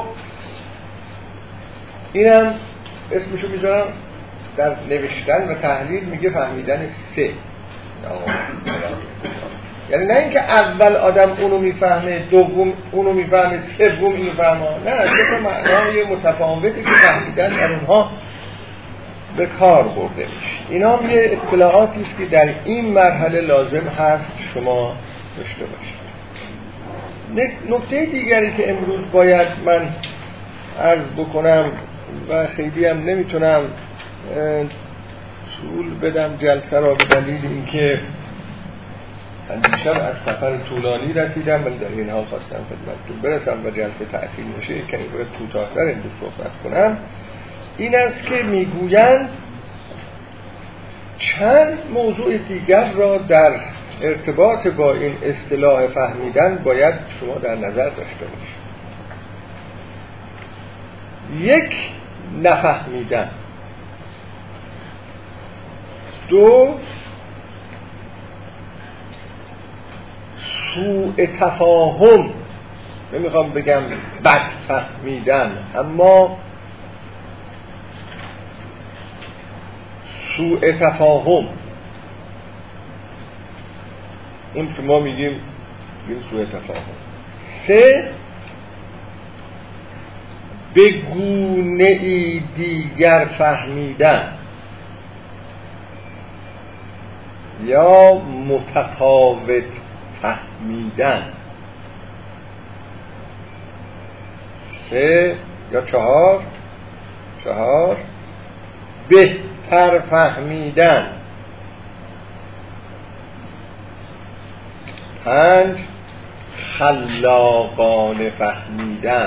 اینم اسمشو میذارم در نوشتن و تحلیل میگه فهمیدن سه. یعنی نه اینکه اول آدم اونو میفهمه، دوم اونو میفهمه، سوم اینو میفهمه، نه، دو تا معنای متفاوتی که فهمیدن در اونها به کار برده میشه. اینا هم یه اطلاعاتی است که در این مرحله لازم هست شما داشته باشید. نکته دیگری که امروز باید من عرض بکنم و خیلی هم نمیتونم طول بدم جلسه را به دلیل اینکه دیشب از سفر طولانی رسیدم، ولی در این حال خواستم خدمتتون برسم و جلسه تعطیل میشه که این باید کوتاه‌تر امروز صحبت کنم. این است که میگویند چند موضوع دیگر را در ارتباط با این اصطلاح فهمیدن باید شما در نظر داشته باشید. یک، نفهمیدن. دو، سوء تفاهم. نمیخوام بگم بد فهمیدن، اما سوء تفاهم، اون که ما میگیم این سوء تفاهم. سه، به گونه‌ای دیگر فهمیدن یا متفاوت فهمیدن. سه یا چهار چهار بهتر فهمیدن. پنج، خلاقانه فهمیدن.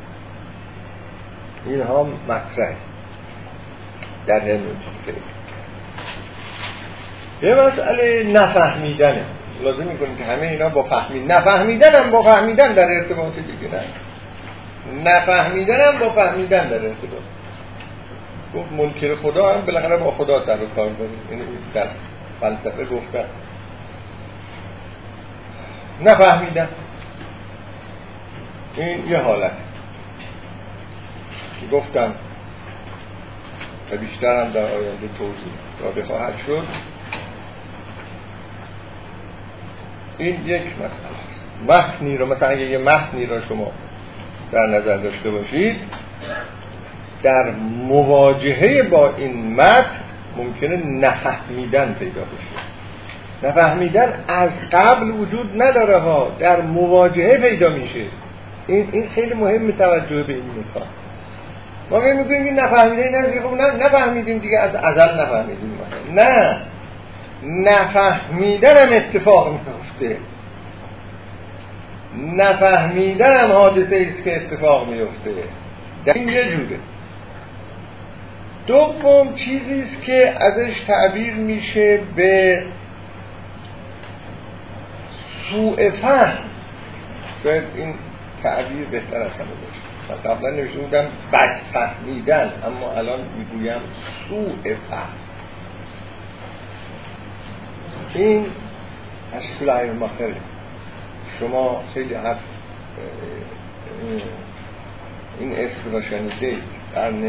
این هم مطرح در هرمنوتیک. یه مسئله نفهمیدنه، لازم میکنیم که همه اینا با فهمیدن، نفهمیدن هم با فهمیدن در ارتباط دیگه، نه نفهمیدن هم با فهمیدن در ارتباط. گفت منکر خدا هم بالاخره با خدا سر و کار داره، یعنی در فلسفه گفتن نفهمیدن این یه حالت که گفتم و بیشتر هم در آینده توضیح داده خواهد شد. این یک مسئله است. متنی رو مثلا اگه یه متنی رو شما در نظر داشته باشید، در مواجهه با این متن ممکنه نفهمیدن پیدا بشه. نفهمیدن از قبل وجود نداره ها، در مواجهه پیدا میشه. این این خیلی مهمه توجه به این نکات. ما میگیم این نفهمیدن این از خب نه نفهمیدیم دیگه، از ازل نفهمیدیم مثلا. نه، نفهمیدن هم اتفاق میفته، نفهمیدن هم حادثه ایست که اتفاق میفته. در این یه جوره. دوم چیزی است که ازش تعبیر میشه به سوء فهم، شاید این تعبیر بهتر از همه باشه. من قبلا نوشته بودم بد فهمیدن، اما الان میگویم سوء فهم. این از شلایرماخر. شما خیلی حرف این اسم را شنیده قرن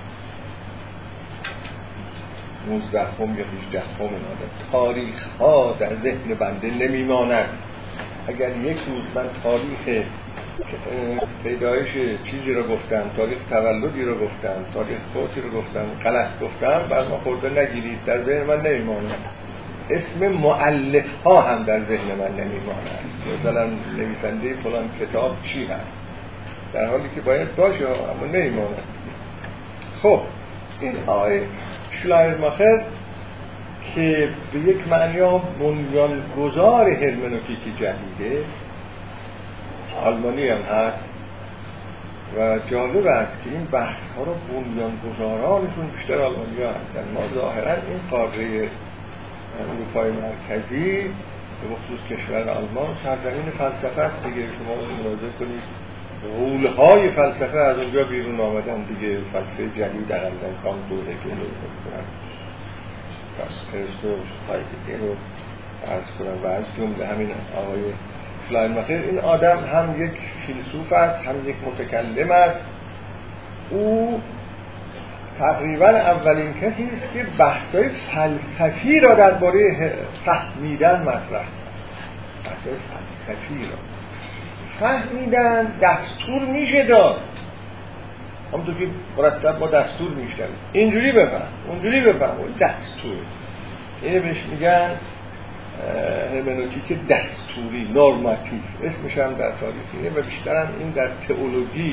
نوزدهم یا هجدهم ناده. تاریخ ها در ذهن بنده نمیماند. اگر یک روز من تاریخ پیدایش چیزی رو گفتم، تاریخ تولدی رو گفتم، تاریخ فوتی رو گفتم، غلط گفتم، بعد ما خورده نگیرید، در ذهن من نمیماند. اسم مؤلف ها هم در ذهن من نمیماند. مثلا نویسنده فلان کتاب چی هست، در حالی که باید باشه اما نمیماند. خب این آقای شلایرماخر که به یک معنی بنیانگذار هرمنوتیک جدیده، آلمانی هم هست و جالب است که این بحث ها رو بنیانگذارانشون بیشتر آلمانی ها هستن. ما ظاهرا این قاره اروپای مرکزی به خصوص کشور آلمان سرزمین فلسفه است دیگه. شما ملاحظه کنید غول‌های فلسفه از اونجا بیرون آمدن دیگه. فلسفه جدید در اندن کانت و هگل کنن، پس ارسطو هایدگر رو عرض کنن و از جمله همین آقای شلایرماخر. این آدم هم یک فیلسوف است، هم یک متکلم است. او تقریبا اولین کسی است که بحث‌های فلسفی را درباره فهمیدن مطرح کرد. بحث‌های فلسفی را فهمیدن دستور میشه داد، همونطور که مرتب ما دستور میشتن، اینجوری بفهم اونجوری بفهم، اون دستور. اینه بهش میگن هرمنوتیک دستوری، نورماتیو. اسمش هم در تاریخ اینه و بیشتر هم این در تئولوژی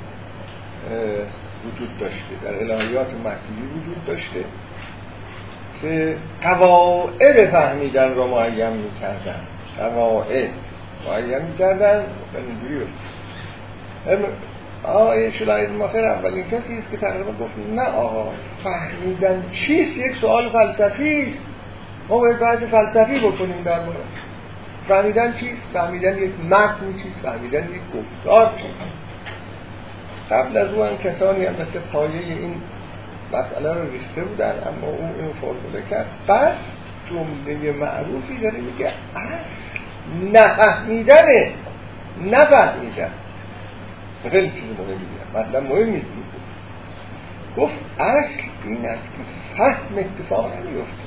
وجود داشته، در الهیات مسیحی وجود داشته که قواعد فهمیدن رو معین میکردن. قواعد معین میکردن و اینجوری بفهم. آقای شلایرماخر اولین کسی است که تقریبا گفت نه آقا، فهمیدن چیست یک سوال فلسفی است، ما باید بحث فلسفی بکنیم در مورد فهمیدن چیست، فهمیدن یک متن چیست، فهمیدن یک گفتار چیست. قبل از او هم کسانی هم مثل پایه این مسئله رو ریخته بودن، اما او این فرموله کرد. بعد جمله معروفی داره میگه اصل نفهمیدنه، نفهمیدن خیلی چیز مهمیه، مطلب مهم نیست. گفت اصل این است که فهم اتفاق نمیفته،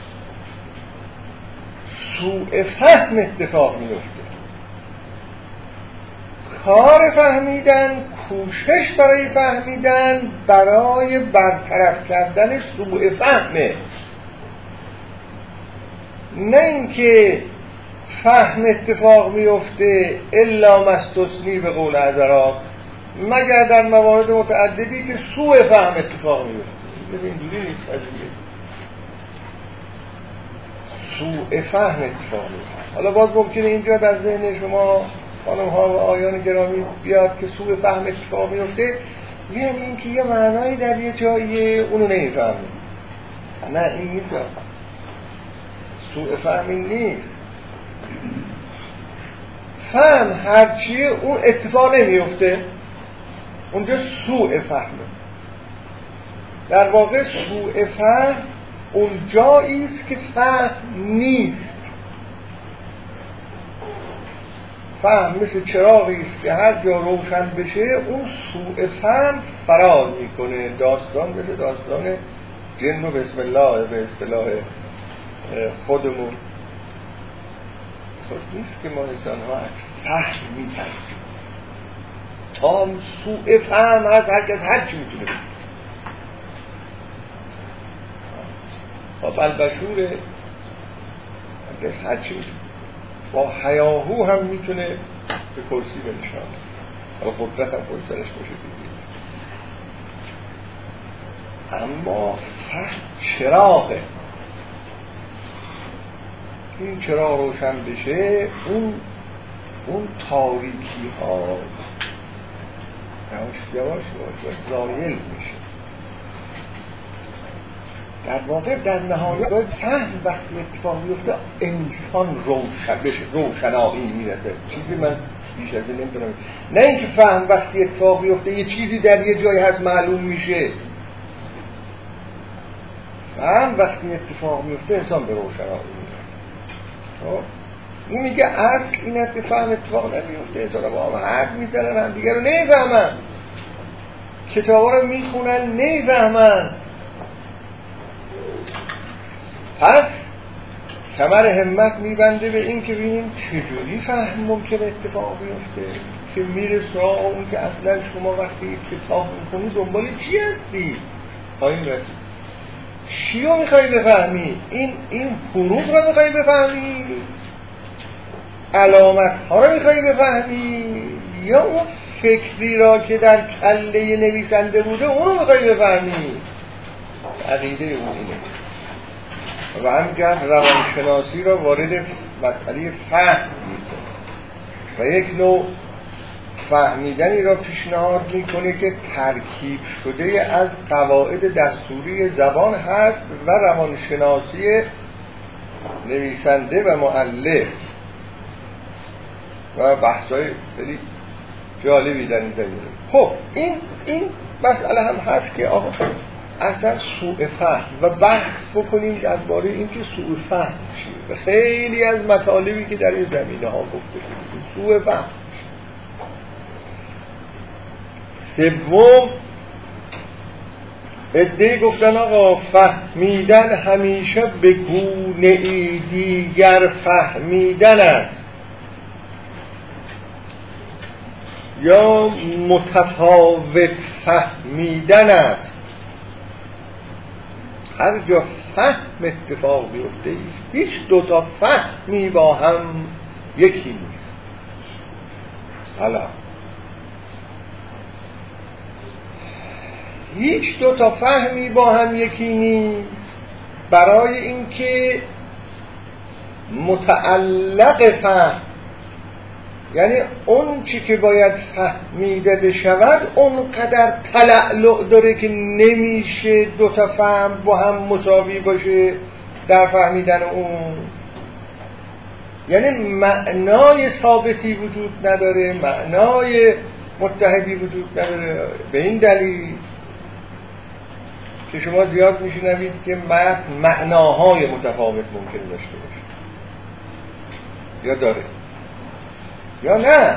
سوء فهم اتفاق میفته. کار فهمیدن، کوشش برای فهمیدن، برای برطرف کردن سوء فهمه، نه اینکه فهم اتفاق میفته الا مستثنی به قول حضرات، مگر در موارد متعددی که سوء فهم اتفاق میفته. اینجوری نیست قضیه، سوء فهم اتفاق میفته. حالا باز ممکنه اینجا در ذهن شما خانم ها و آیان گرامی بیاد که سوء فهم اتفاق میفته یعنی این که یه معنایی در یه جایی اونو نمیفهمیم. نه این نیست، سوء فهم این نیست. فهم هرچیه اون اتفاق نمیفته، اونجا سوء فهمه. در واقع سوء فهم اون جایی است که فهم نیست. فهم مثل چراغی است که هر جا روشن بشه اون سوء فهم فرار میکنه. داستان مثل داستان جن و بسم الله به اصطلاح خودمون خود نیست که ما انسان ها از فهم میترسیم. تا سوء فهم هست هرکس هر چی میتونه بگه. با بلبشور هرکس هر چی میتونه، با هیاهو هم میتونه به کرسی بنشانه، حالا قدرت هم پشت سرش باشه دیگه. اما فهم چراغه، این چراغ روشن بشه اون اون تاریکی ها یواش یواش یواش زایل میشه. در واقع در نهایت فهم وقتی اتفاق بیفته انسان روشن بشه، روشنایی میرسه. چیزی من بیش از این نمیتونم، نه اینکه فهم وقتی اتفاق بیفته یه چیزی در یه جایی هست معلوم میشه. فهم وقتی اتفاق میفته انسان به روشنایی میرسه. خب این میگه اصل این است که فهم اتفاق نمیفته، انسان با هم حرف میزنن، هم دیگر رو نمیفهمن، کتابا رو میخونن نمیفهمن. پس کمر همت میبنده به این که ببینیم چجوری فهم ممکنه اتفاق بیفته، که میرسه اون که اصلا شما وقتی کتاب میخونی دنبال چی هستی؟ پایین رسید چی رو میخوایی بفهمی؟ این این حروف رو میخوایی بفهمی؟ علامت ها رو میخوایی بفهمی؟ یا اون فکری را که در کله نویسنده بوده اون رو میخوایی بفهمی؟ عقیده اون اینه. و همینجا روانشناسی را وارد مسئله فهم میکنه و یک نوع فهمیدنی را پیشنهاد میکنه که ترکیب شده از قواعد دستوری زبان هست و روانشناسی نویسنده و مؤلف و بحث‌های خیلی جالبی در این زمینه. خب این این مسئله هم هست که آقا اصلا سوء فهم و بحث بکنیم درباره اینکه سوء فهم چیه و خیلی از مطالبی که در این زمینه ها گفته شده سوء فهم. سوم عده‌ای گفتن آقا فهمیدن همیشه به گونه ای دیگر فهمیدن است یا متفاوت فهمیدن است. هر جا فهم اتفاق بیفته هیچ دوتا فهمی با هم یکی نیست. حالا هیچ دوتا فهمی با هم یکی نیست برای اینکه متعلق فهم، یعنی اون چی که باید فهمیده بشود اونقدر تلألؤ داره که نمیشه دوتا فهم با هم مساوی باشه در فهمیدن اون. یعنی معنای ثابتی وجود نداره، معنای متحدی وجود نداره. به این دلیل که شما زیاد میشنوید که متن معناهای متفاوت ممکن داشته باشه، یا داره یا نه.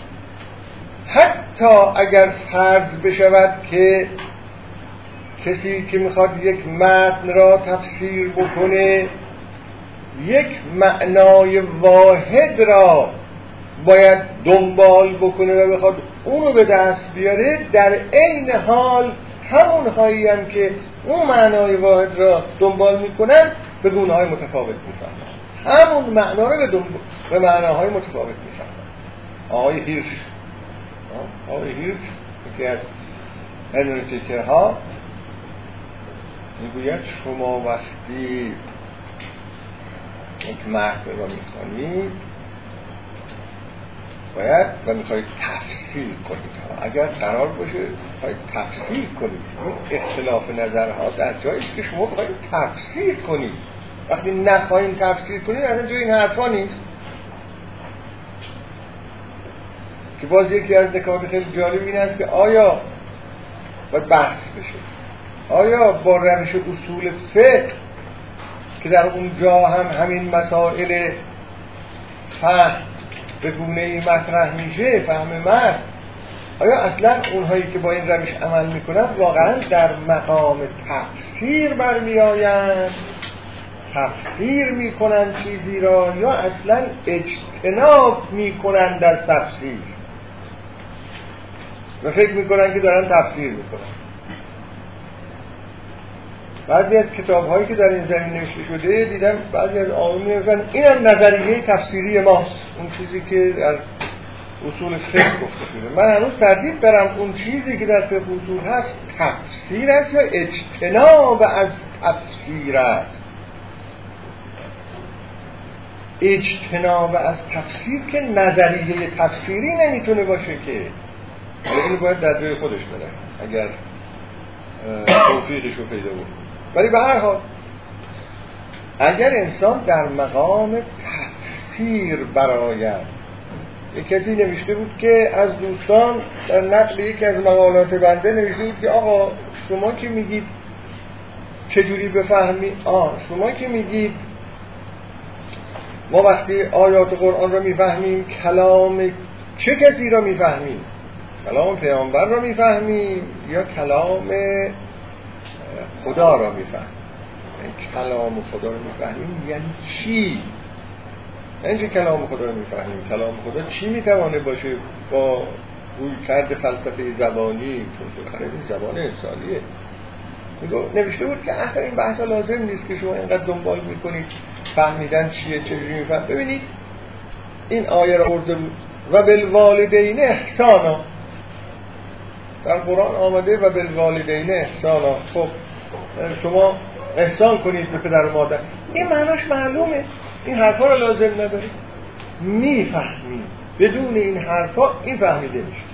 حتی اگر فرض بشود که کسی که میخواد یک متن را تفسیر بکنه یک معنای واحد را باید دنبال بکنه و بخواد اونو به دست بیاره، در عین حال همون هایی هم که اون معنای واحد را دنبال میکنن به گونه های متفاوت میفهمن، همون معنا رو به دنبال به معناهای متفاوت میفهمن. آقای هیرش آقای هیرش یکی از هرمنوتیکرها میگوید شما وقتی یک متن را میخوانید باید و میخواید تفسیر کنید، اگر قرار باشه باید تفسیر کنید. این اختلاف نظرها در جایی است که شما باید تفسیر کنید. وقتی نخواهید تفسیر کنید اصلا جای این حرفا نیست. که باز یکی از نکات خیلی جالب این است که آیا باید بحث بشه، آیا با روش اصول فقه که در اونجا هم همین مسائل فهم به گونه‌ای مطرح میشه، فهم متن، آیا اصلا اونهایی که با این روش عمل میکنن واقعا در مقام تفسیر برمیآیند، تفسیر میکنن چیزی را، یا اصلا اجتناب میکنند از تفسیر و فکر میکنن که دارن تفسیر میکنن. بعضی از کتاب هایی که در این زمین نوشته شده دیدم بعضی از آقایون میگن اینم نظریه تفسیری ماست، اون چیزی که در اصول فقه گفته شده. من هنوز تردید دارم اون چیزی که در فقه اصول هست تفسیر است یا اجتناب از تفسیر است. اجتناب از تفسیر که نظریه تفسیری نمیتونه باشه که، این باید در جای خودش بره اگر توفیقش رو پیدا بود. ولی به هر حال اگر انسان در مقام تفسیر براید، یک کسی نوشته بود که از دوستان در نقل یکی از مقالات بنده نوشته بود که آقا شما که میگید چجوری بفهمی؟ آه شما که میگید ما وقتی آیات قرآن رو میفهمیم کلام چه کسی رو میفهمیم؟ کلام پیامبر رو میفهمیم یا کلام خدا رو میفهمیم؟ کلام خدا رو میفهمیم یعنی چی؟ اینجا کلام خدا رو میفهمیم. کلام خدا چی میتوانه باشه با روی کرد فلسفه زبانی؟ چون بالاخره این زبان انسانیه. نوشته بود که اصلا این بحث لازم نیست که شما اینقدر دنبال میکنید فهمیدن چیه چجوری میفهم. ببینید این آیه را آورده بود و بالوالدین احسانا، در قرآن آمده و بالوالدین احسانا. خب شما احسان کنید به پدر و مادر، این معناش معلومه، این حرفا رو لازم نداری، میفهمی. بدون این حرفا این فهمیده میشه.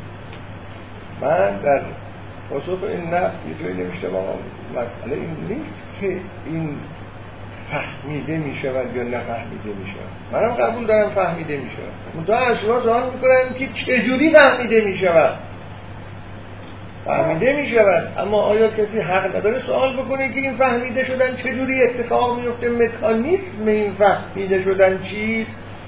من در پاسخ این نه یه جایی نمیشته واقعا مسئله این نیست که این فهمیده میشود یا نفهمیده میشود. منم قبول دارم فهمیده میشود، منتها از شما سوال میکنم که چجوری فهمیده میشود؟ فهمیده میشود، اما آیا کسی حق نداره سوال بکنه که این فهمیده شدن چجوری اتفاق میفته؟ مکانیسم این فهمیده شدن چیست؟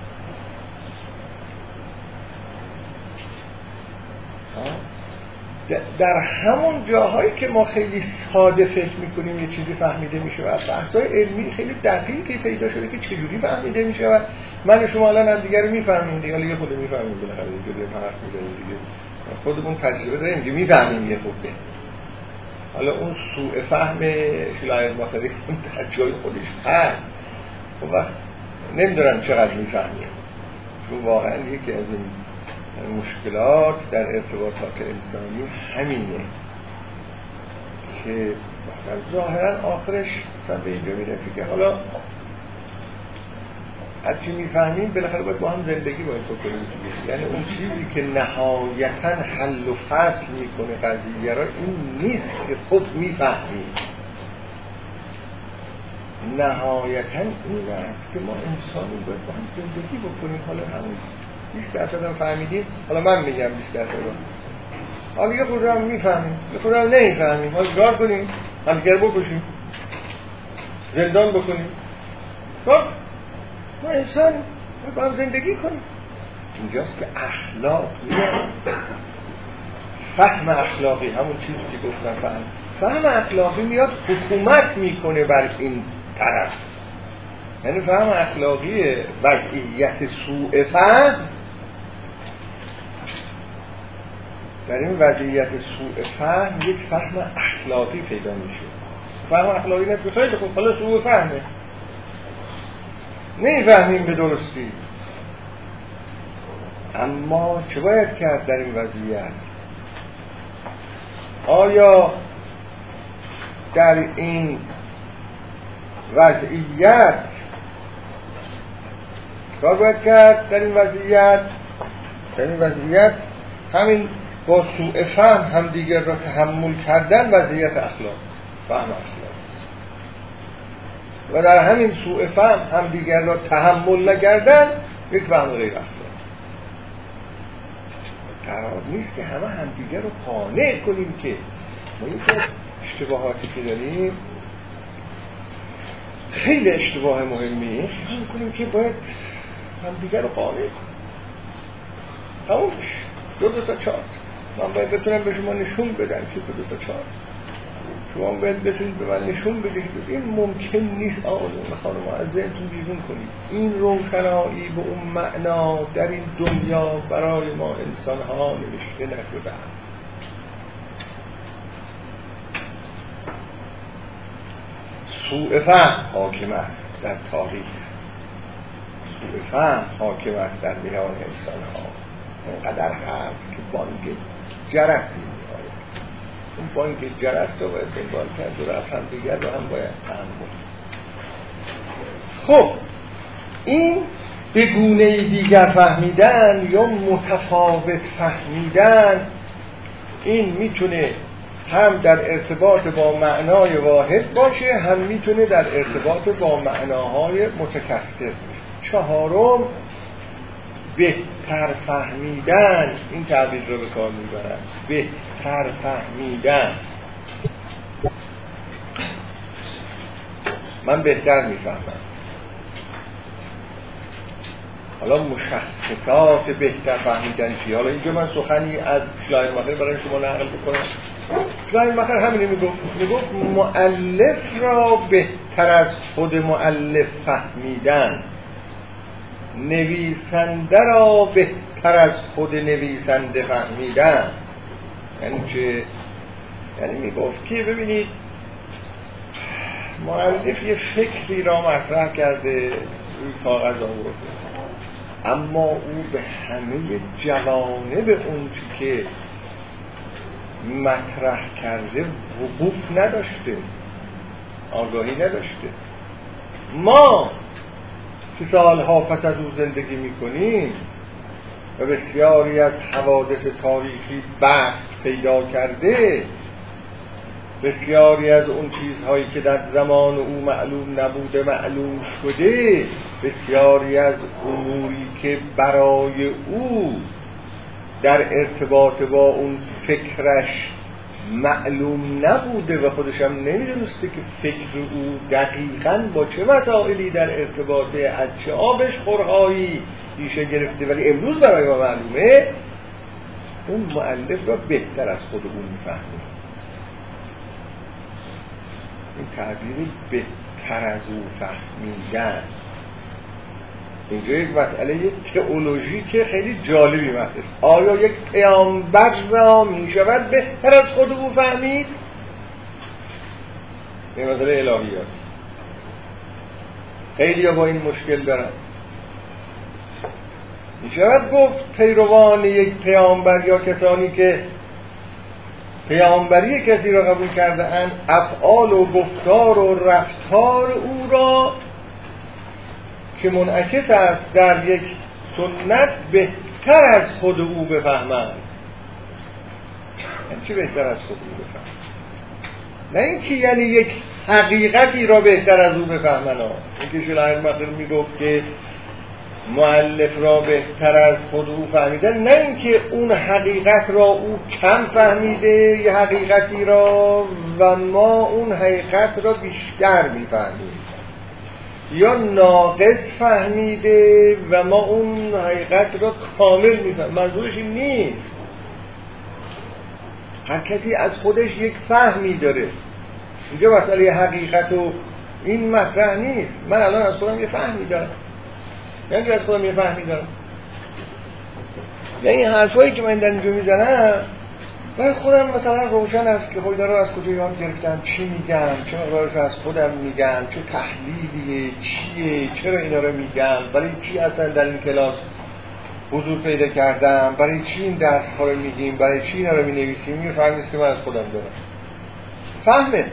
در همون جاهایی که ما خیلی ساده فکر میکنیم یه چیزی فهمیده میشه و بحث‌های علمی خیلی دقیقی پیدا شده که چجوری فهمیده میشه و من شما الان هم دیگه رو میفهمیم دیگه، حالا یه خود میفهمیم بالاخره دیگه حرف میزنیم دیگه، خودمون تجربه داریم که میفهمیم یه خوده. حالا اون سوء فهم شلایق ماخری در جای خودش هست، خب وقت نمیدونم چقدر میفهمیم، چون واقعا یکی از این مشکلات در ارتباطات انسانی همینه که ظاهرا آخرش مثلا به اینجا میرسه که حالا هرچی میفهمیم بالاخره باید با هم زندگی باید بکنیم. یعنی اون چیزی که نهایتا حل و فصل میکنه قضیه را این نیست که خب میفهمیم، نهایتا این است که ما انسانی باید با هم زندگی بکنیم. حالا همون بیست درصد هم فهمیدیم، حالا من میگم بیست درصد هم، حالا یه خود هم میفهمیم یه خود هم نمیفهمیم، حالا چیکار کنیم؟ هم دیگر بکشیم، زندان بکنیم. خب ما انسان با هم زندگی کنیم. اینجاست که اخلاق میاد، فهم اخلاقی، همون چیزی که گفتم فهم فهم اخلاقی میاد حکومت میکنه بر این طرف. یعنی فهم اخلاقی وضعیت سوء فهم، در این وضعیت سوء فهم یک فهم اخلاقی پیدا میشه. فهم اخلاقی نه خیلی خوب، حالا سوء فهمه، نمیفهمیم به درستی، اما چه باید کرد در این وضعیت؟ آیا در این وضعیت کار باید کرد؟ در این وضعیت در این وضعیت همین با سوء فهم هم دیگر را تحمل کردن وضعیت اخلاق، فهم اخلاق، و در همین سوء فهم هم دیگر را تحمل نکردن یک فهم غیر اخلاق. قرار نیست که همه هم دیگر رو قانع کنیم که ما یک اشتباهاتی که داریم خیلی اشتباه مهمیه، فهم کنیم که باید هم دیگر رو قانع کنیم. همونش دو دو تا چارت من باید بتونم به شما نشون بدم که دو دو تا چارت شما باید بتونید به من نشون بدید. این ممکن نیست آقایون و خانم‌ها، از ذهنتون بیرون کنید. این روشنایی به اون معنا در این دنیا برای ما انسان‌ها نوشته نشده. سوء فهم حاکم است در تاریخ، سوء فهم حاکم است در میان انسان‌ها. اینقدر هست که بانگ جرسی می‌آید، اون بانگ جرس رو باید دنبال کرد و رفت هم دیگر رو هم باید تحمل. خب این به گونه دیگر فهمیدن یا متفاوت فهمیدن، این میتونه هم در ارتباط با معنای واحد باشه، هم میتونه در ارتباط با معناهای متکثر. چهارم بهتر فهمیدن، این تعبیر رو به کار میبرن، بهتر فهمیدن. من بهتر میفهمم. حالا مشخصات بهتر فهمیدن چی؟ حالا اینجا من سخنی از شلاینماخر برای شما نقل بکنم. شلاینماخر همینه میگفت، میگفت مؤلف را بهتر از خود مؤلف فهمیدن، نویسنده را بهتر از خود نویسنده فهمیدن. یعنی چه؟ یعنی میگفت که ببینید مؤلف یه فکری را مطرح کرده، روی کاغذ آورده، اما او به همه جوانب اون چی که مطرح کرده وقوف نداشته، آگاهی نداشته. ما که سالها پس از او زندگی میکنیم و بسیاری از حوادث تاریخی بست پیدا کرده، بسیاری از اون چیزهایی که در زمان او معلوم نبوده معلوم شده، بسیاری از اموری که برای او در ارتباط با اون فکرش معلوم نبوده و خودش هم نمیدونسته که فکر او دقیقاً با چه مسائلی در ارتباطه، از چه آبش خورهایی ریشه گرفته، ولی امروز برای ما معلومه، اون مؤلف را بهتر از خود اون میفهمه. این تعبیر بهتر از او فهمیدن، اینجا یک مسئله تئولوژی که خیلی جالبی مطرح. آیا یک پیامبر را می شود بهتر از خود او فهمید؟ این مسئله الهیات. خیلی ها با این مشکل دارن. می شود گفت پیروان یک پیامبر یا کسانی که پیامبری کسی را قبول کرده اند، افعال و گفتار و رفتار او را که منعکس است در یک سنت بهتر از خود او بفهمند. یعنی چی بهتر از خود او بفهمند؟ نه اینکه یعنی یک حقیقتی را بهتر از او بفهمند. اینکه شلاینماخر میگفت که مؤلف را بهتر از خود او فهمیدن، نه اینکه اون حقیقت را او کم فهمیده یه حقیقتی را و ما اون حقیقت را بیشتر میفهمیم، یا ناقص فهمیده و ما اون حقیقت را کامل میفهمیم. منظورش این نیست. هر کسی از خودش یک فهمی داره. اینجا مسئله حقیقت و این مطرح نیست. من الان از خودم یه فهمی دارم، یعنی از خودم یه فهمی دارم، یعنی این حرفایی که من در اینجا میزنم برای خودم مثلا روشن است که خود داره از کجا یاد گرفتم، چی میگم، چه مقدارش از خودم میگم، چه تحلیلیه، چیه، چرا اینا رو میگم، برای چی اصلا در این کلاس حضور پیدا کردم، برای چی این درس ها رو میگیم، برای چی اینا رو مینویسیم. یه فهمی است که من از خودم دارم. فهمه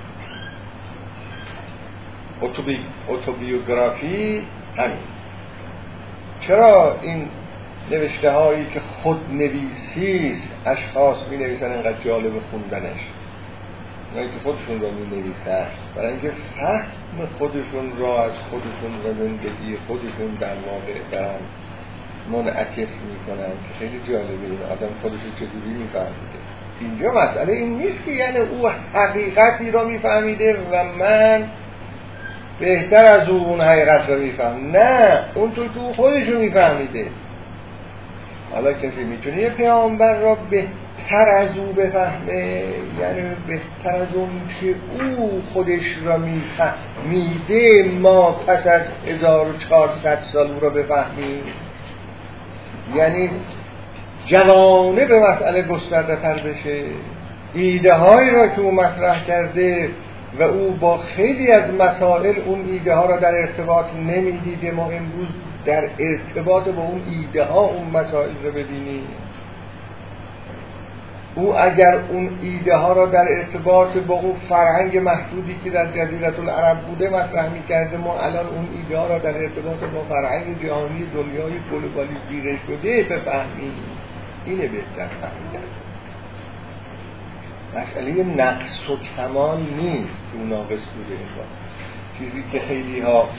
اوتوبی اوتوبیوگرافی همین. چرا این نوشته هایی که خود نویسی اشخاص می نویسن اینقدر جالب خوندنش؟ نه که خودشون را می نویسن، برای اینکه فهم خودشون را از خودشون و زندگی خودشون در واقع دارن منعکس می کنن که خیلی جالبه. این آدم خودش چجوری می فهمیده. اینجا مسئله این نیست که یعنی او حقیقتی را می فهمیده و من بهتر از او اون حقیقت را میفهم. نه، اون تو تو خودشو میفهمیده. حالا کسی میتونه یه پیامبر را بهتر از او بفهمه، یعنی بهتر از اون که او خودش را میفهمیده ما پس از هزار و چهارصد سال او را بفهمیم. یعنی جوانه به مسئله گسترده تر بشه. ایده هایی را که او مطرح کرده و او با خیلی از مسائل اون ایده ها را در ارتباط نمیدیده، ما امروز در ارتباط با اون ایده ها اون مسائل را ببینیم. او اگر اون ایده ها را در ارتباط با اون فرهنگ محدودی که در جزیره العرب بوده مطرح می‌کرده، ما الان اون ایده ها را در ارتباط با فرهنگ جهانی دنیای گلوبالیزیره شده بفهمیم. اینه بهتر فهمیدن. مسئله نقص و کمال نیست که اون ناقص بوده. این با چیزی که خیلی ها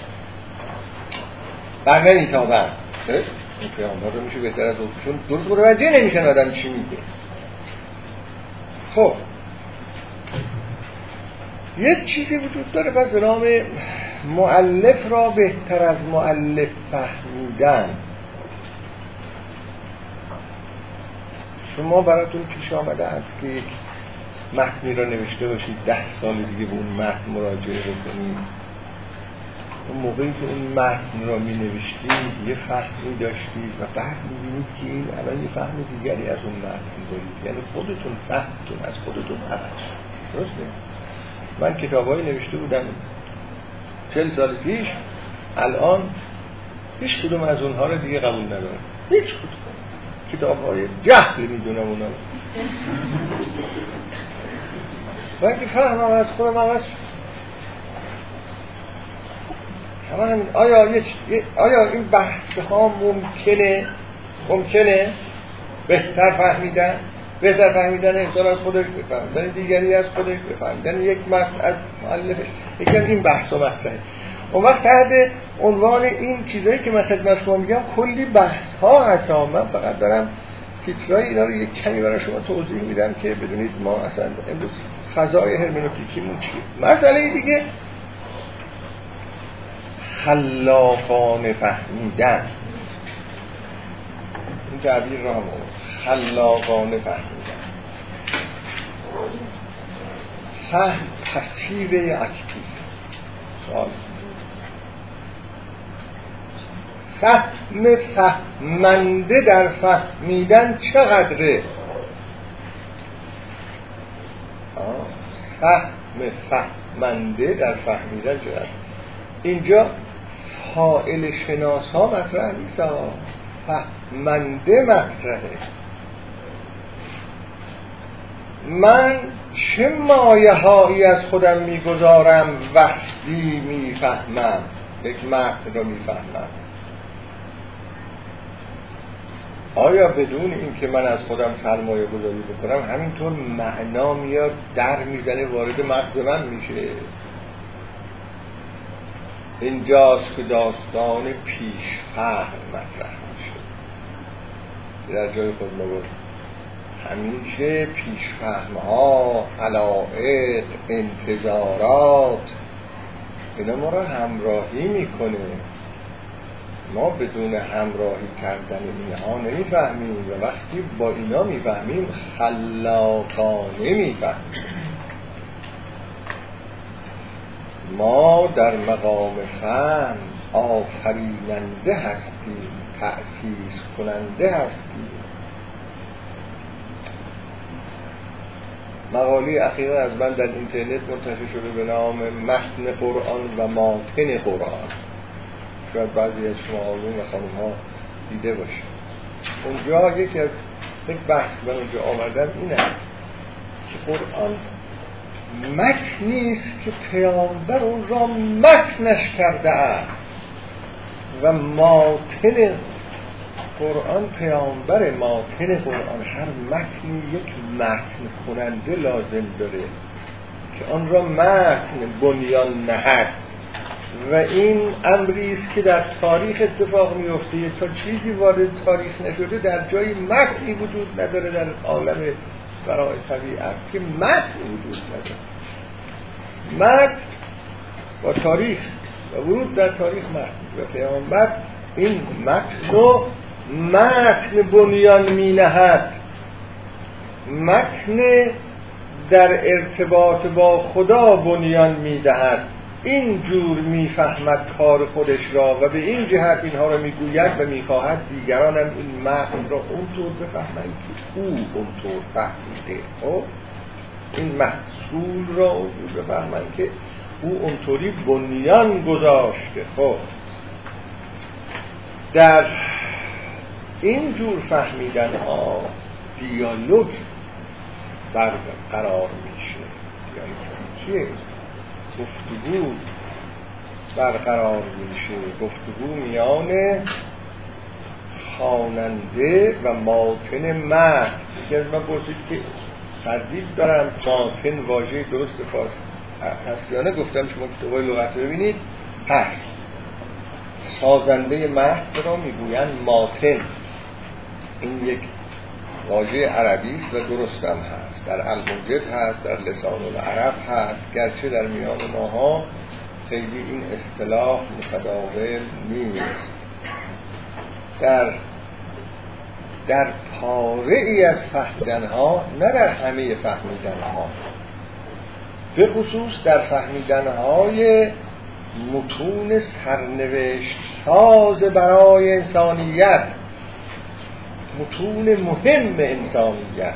بر نمیتابن این پیامبر رو میشه بهتر از اون، چون درست متوجه نمیشن آدم چی میگه. خب یک چیزی وجود داره پس به نام مؤلف را بهتر از مؤلف فهمیدن. شما براتون پیش آمده است که یک متنی را نوشته باشید، ده سال دیگه به اون متن مراجعه بکنید. اون موقعی که اون متن را می نوشتید یه فهمی داشتید و بعد می بینید که این الان یه فهم دیگری از اون متن دارید، یعنی خودتون فهمتون از خودتون عوض. درسته؟ من کتابایی نوشته بودم چهل سال پیش، الان هیچ کدوم از اونها رو دیگه قبول ندارم. هیچ کدوم. کتاب‌های جهل میدونم اونا. من که فهمم از خودم عوض شد. آیا آیا این بحث ها ممکنه ممکنه بهتر فهمیدن بهتر فهمیدن انسان از خودش بفهمیدن دیگری از خودش بفهمیدن یک متن از مؤلفش، یکم این بحث و مطرحه. اون وقت تحت عنوان این چیزایی که من خدمت شما میگم کلی بحث ها هست. من فقط دارم تیترای اینا رو یک کمی برای شما توضیح میدم که بدونید ما اصلا امروز فضای هرمنوتیکیمون چیه. مسئله دیگه خلاقانه فهمیدن. این تعبیر را هم خلاقانه فهمیدن. فهم پسیو اکتیو. سوال فهم فهمنده در فهمیدن چقدره؟ فهم فهمنده در فهمیدن چقدره؟ اینجا فاعل شناس ها مطرح نیست، فهمنده مطرحه. من چه مایه هایی از خودم میگذارم وقتی میفهمم یک متن رو میفهمم. آیا بدون این که من از خودم سرمایه گذاری بکنم همینطور معنا میاد در میزنه وارد مغز من میشه؟ اینجاست که داستان پیش فهم مطرح میشه. در جای خود ما همیشه پیش فهم ها، علایق، انتظارات اینا ما را همراهی میکنه. ما بدون همراهی کردن اینها نمیفهمیم و وقتی با اینا میفهمیم خلاقانه میفهمیم. ما در مقام فهم آفریننده هستیم، تأسیس کننده هستیم. مقاله اخیرا از من در اینترنت منتشر شده به نام متن قرآن و ماتن قرآن. شاید بعضی از شما آقایون و خانم ها دیده باشید. اونجا یکی از یک بحث که من اونجا آوردم این است که قرآن متنی است که پیامبر اون را متنش کرده است و ماتن قرآن پیامبر ماتن قرآن. هر متنی یک متن کننده لازم داره که آن را متن بنیان نهد و این امری است که در تاریخ اتفاق میفته. تا چیزی وارد تاریخ نشده در جایی متنی وجود نداره در عالم برای طبیعت که متن وجود نداره. متن با تاریخ و ورود در تاریخ متن و پیامبر این متن رو متن بنیان می نهد. متن در ارتباط با خدا بنیان می دهد. این جور می فهمد کار خودش را و به این جهت اینها را می گوید و می خواهد دیگران هم این متن را اونطور بفهمند که او اونطور فهمیده. خب این محصول را اونطور بفهمند که او اونطوری بنیان گذاشته. خب در این جور فهمیدن ها دیالوگ برقرار میشه. دیالوگ چیه؟ گفتگو برقرار میشه. گفتگو میان خواننده و ماتن متن. یکی از من پرسید که تردید دارم ماتن واژه درست فارسی هست یا نه. گفتم شما کتابای لغت ببینید هست. سازنده متن را میگویند ماتن. این یک واژه عربی است و درست هم هست، در الموجد هست، در لسان العرب هست، گرچه در میان ماها خیلی این اصطلاح متداول نیست. در در پاره ای از فهمیدنها، نه در همه فهمیدنها، به خصوص در فهمیدنهای متون سرنوشت ساز برای انسانیت، متون مهم انسانیت.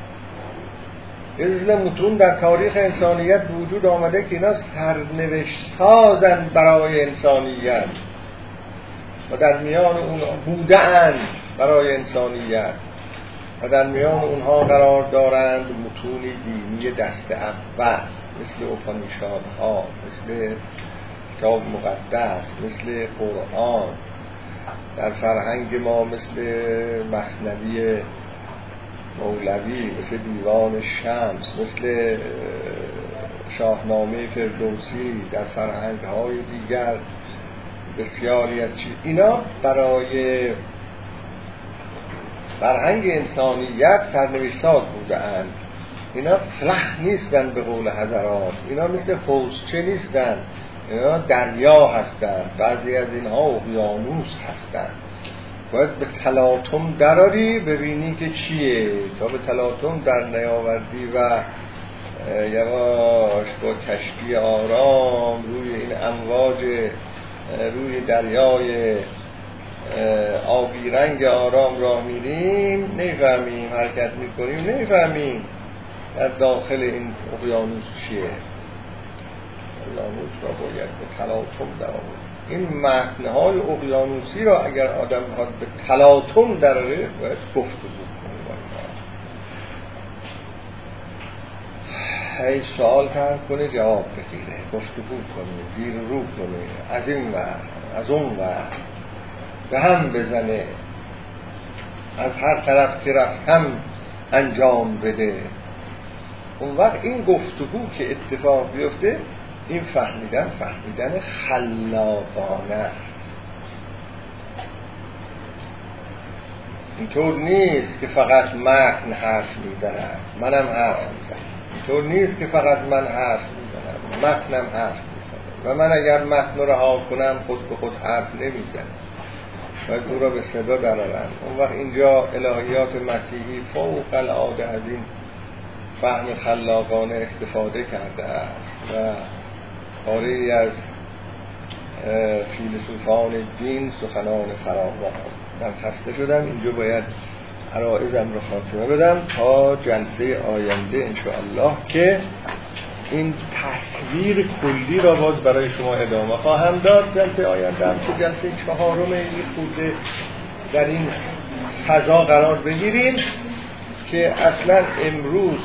ازل متون در تاریخ انسانیت وجود آمده که اینا سرنوشت سازن برای انسانیت و در میان اونها بودند برای انسانیت و در میان اونها قرار دارند متون دینی دست اول مثل اوپانیشادها، مثل کتاب مقدس، مثل قرآن. در فرهنگ ما مثل مثنوی مولوی، مثل دیوان شمس، مثل شاهنامه فردوسی، در فرهنگ های دیگر بسیاری از چیز. اینا برای فرهنگ انسانیت سرنوشت ساز بودند. اینا فلخ نیستن به قول حضرات، اینا مثل حوضچه نیستن، اینا دریا هستند، بعضی از اینها اقیانوس هستند. باید به تلاطم دراری ببینی که چیه. تا به تلاطم در نیاوردی و یواش با کشتی آرام روی این امواج، روی دریای آبی رنگ آرام راه میریم، نمیفهمیم، حرکت میکنیم نمیفهمیم در داخل این اقیانوس چیه. اقیانوس را باید به تلاطم درآورد. این متن‌های اقیانوسی را اگر آدم میخواد به تلاطم دراره باید گفتگو کنه، هی سوال طرح کنه، جواب بگیره، گفتگو کنه، زیر رو کنه، از این ور از اون ور به هم بزنه، از هر طرف که رفت هم انجام بده. اون وقت این گفتگو که اتفاق بیفته، این فهمیدن فهمیدن خلاقانه است. اینطور نیست که فقط متن حرف میزنم، منم حرف میزنم. اینطور نیست که فقط من حرف میزنم، متنم حرف میزنم و من اگر متن رو رها کنم خود به خود حرف نمیزنم، باید او را به صدا درارم. اون وقت اینجا الهیات مسیحی فوق العاده از این فهم خلاقانه استفاده کرده است و پاره‌ای از فیلسوفان دین سخنان فراوان. من خسته شدم، اینجا باید عرائضم رو خاتمه بدم تا جلسه آینده انشاءالله که این تصویر کلی را باز برای شما ادامه خواهم داد. جلسه آینده هم که جلسه چهارم این خورده در این فضا قرار بگیریم که اصلا امروز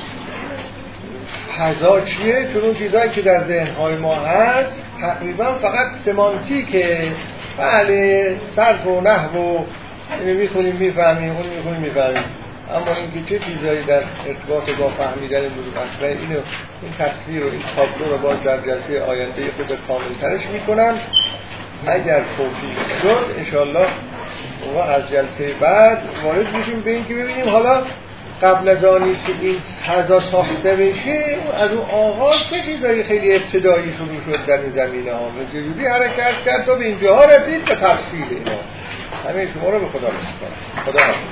فضا چیه، چون اون چیزایی که در ذهنهای ما هست تقریبا فقط سمانتیکه. بله صرف و نحو و میخونیم میفهمیم، اون میخونیم میفهمیم، اما این که چه چیزایی در ارتباط با فهمیدن موضوع اصلا اینو این تصویر و این تابلو رو باز در جلسه آینده خود کامل ترش میکنم اگر توفیق شد انشالله. و از جلسه بعد وارد میشیم به این که ببینیم حالا قبل از آنی که این فضا ساخته بشه از اون آغاز چه چیزایی خیلی ابتدایی شروع شد در این زمینه ها و چجوری حرکت کرد تا به اینجاها رسید به تفصیل اینا. همه شما رو به خدا میسپارم. خدا حافظ.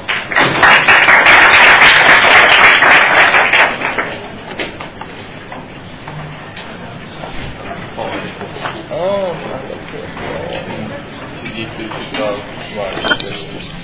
آه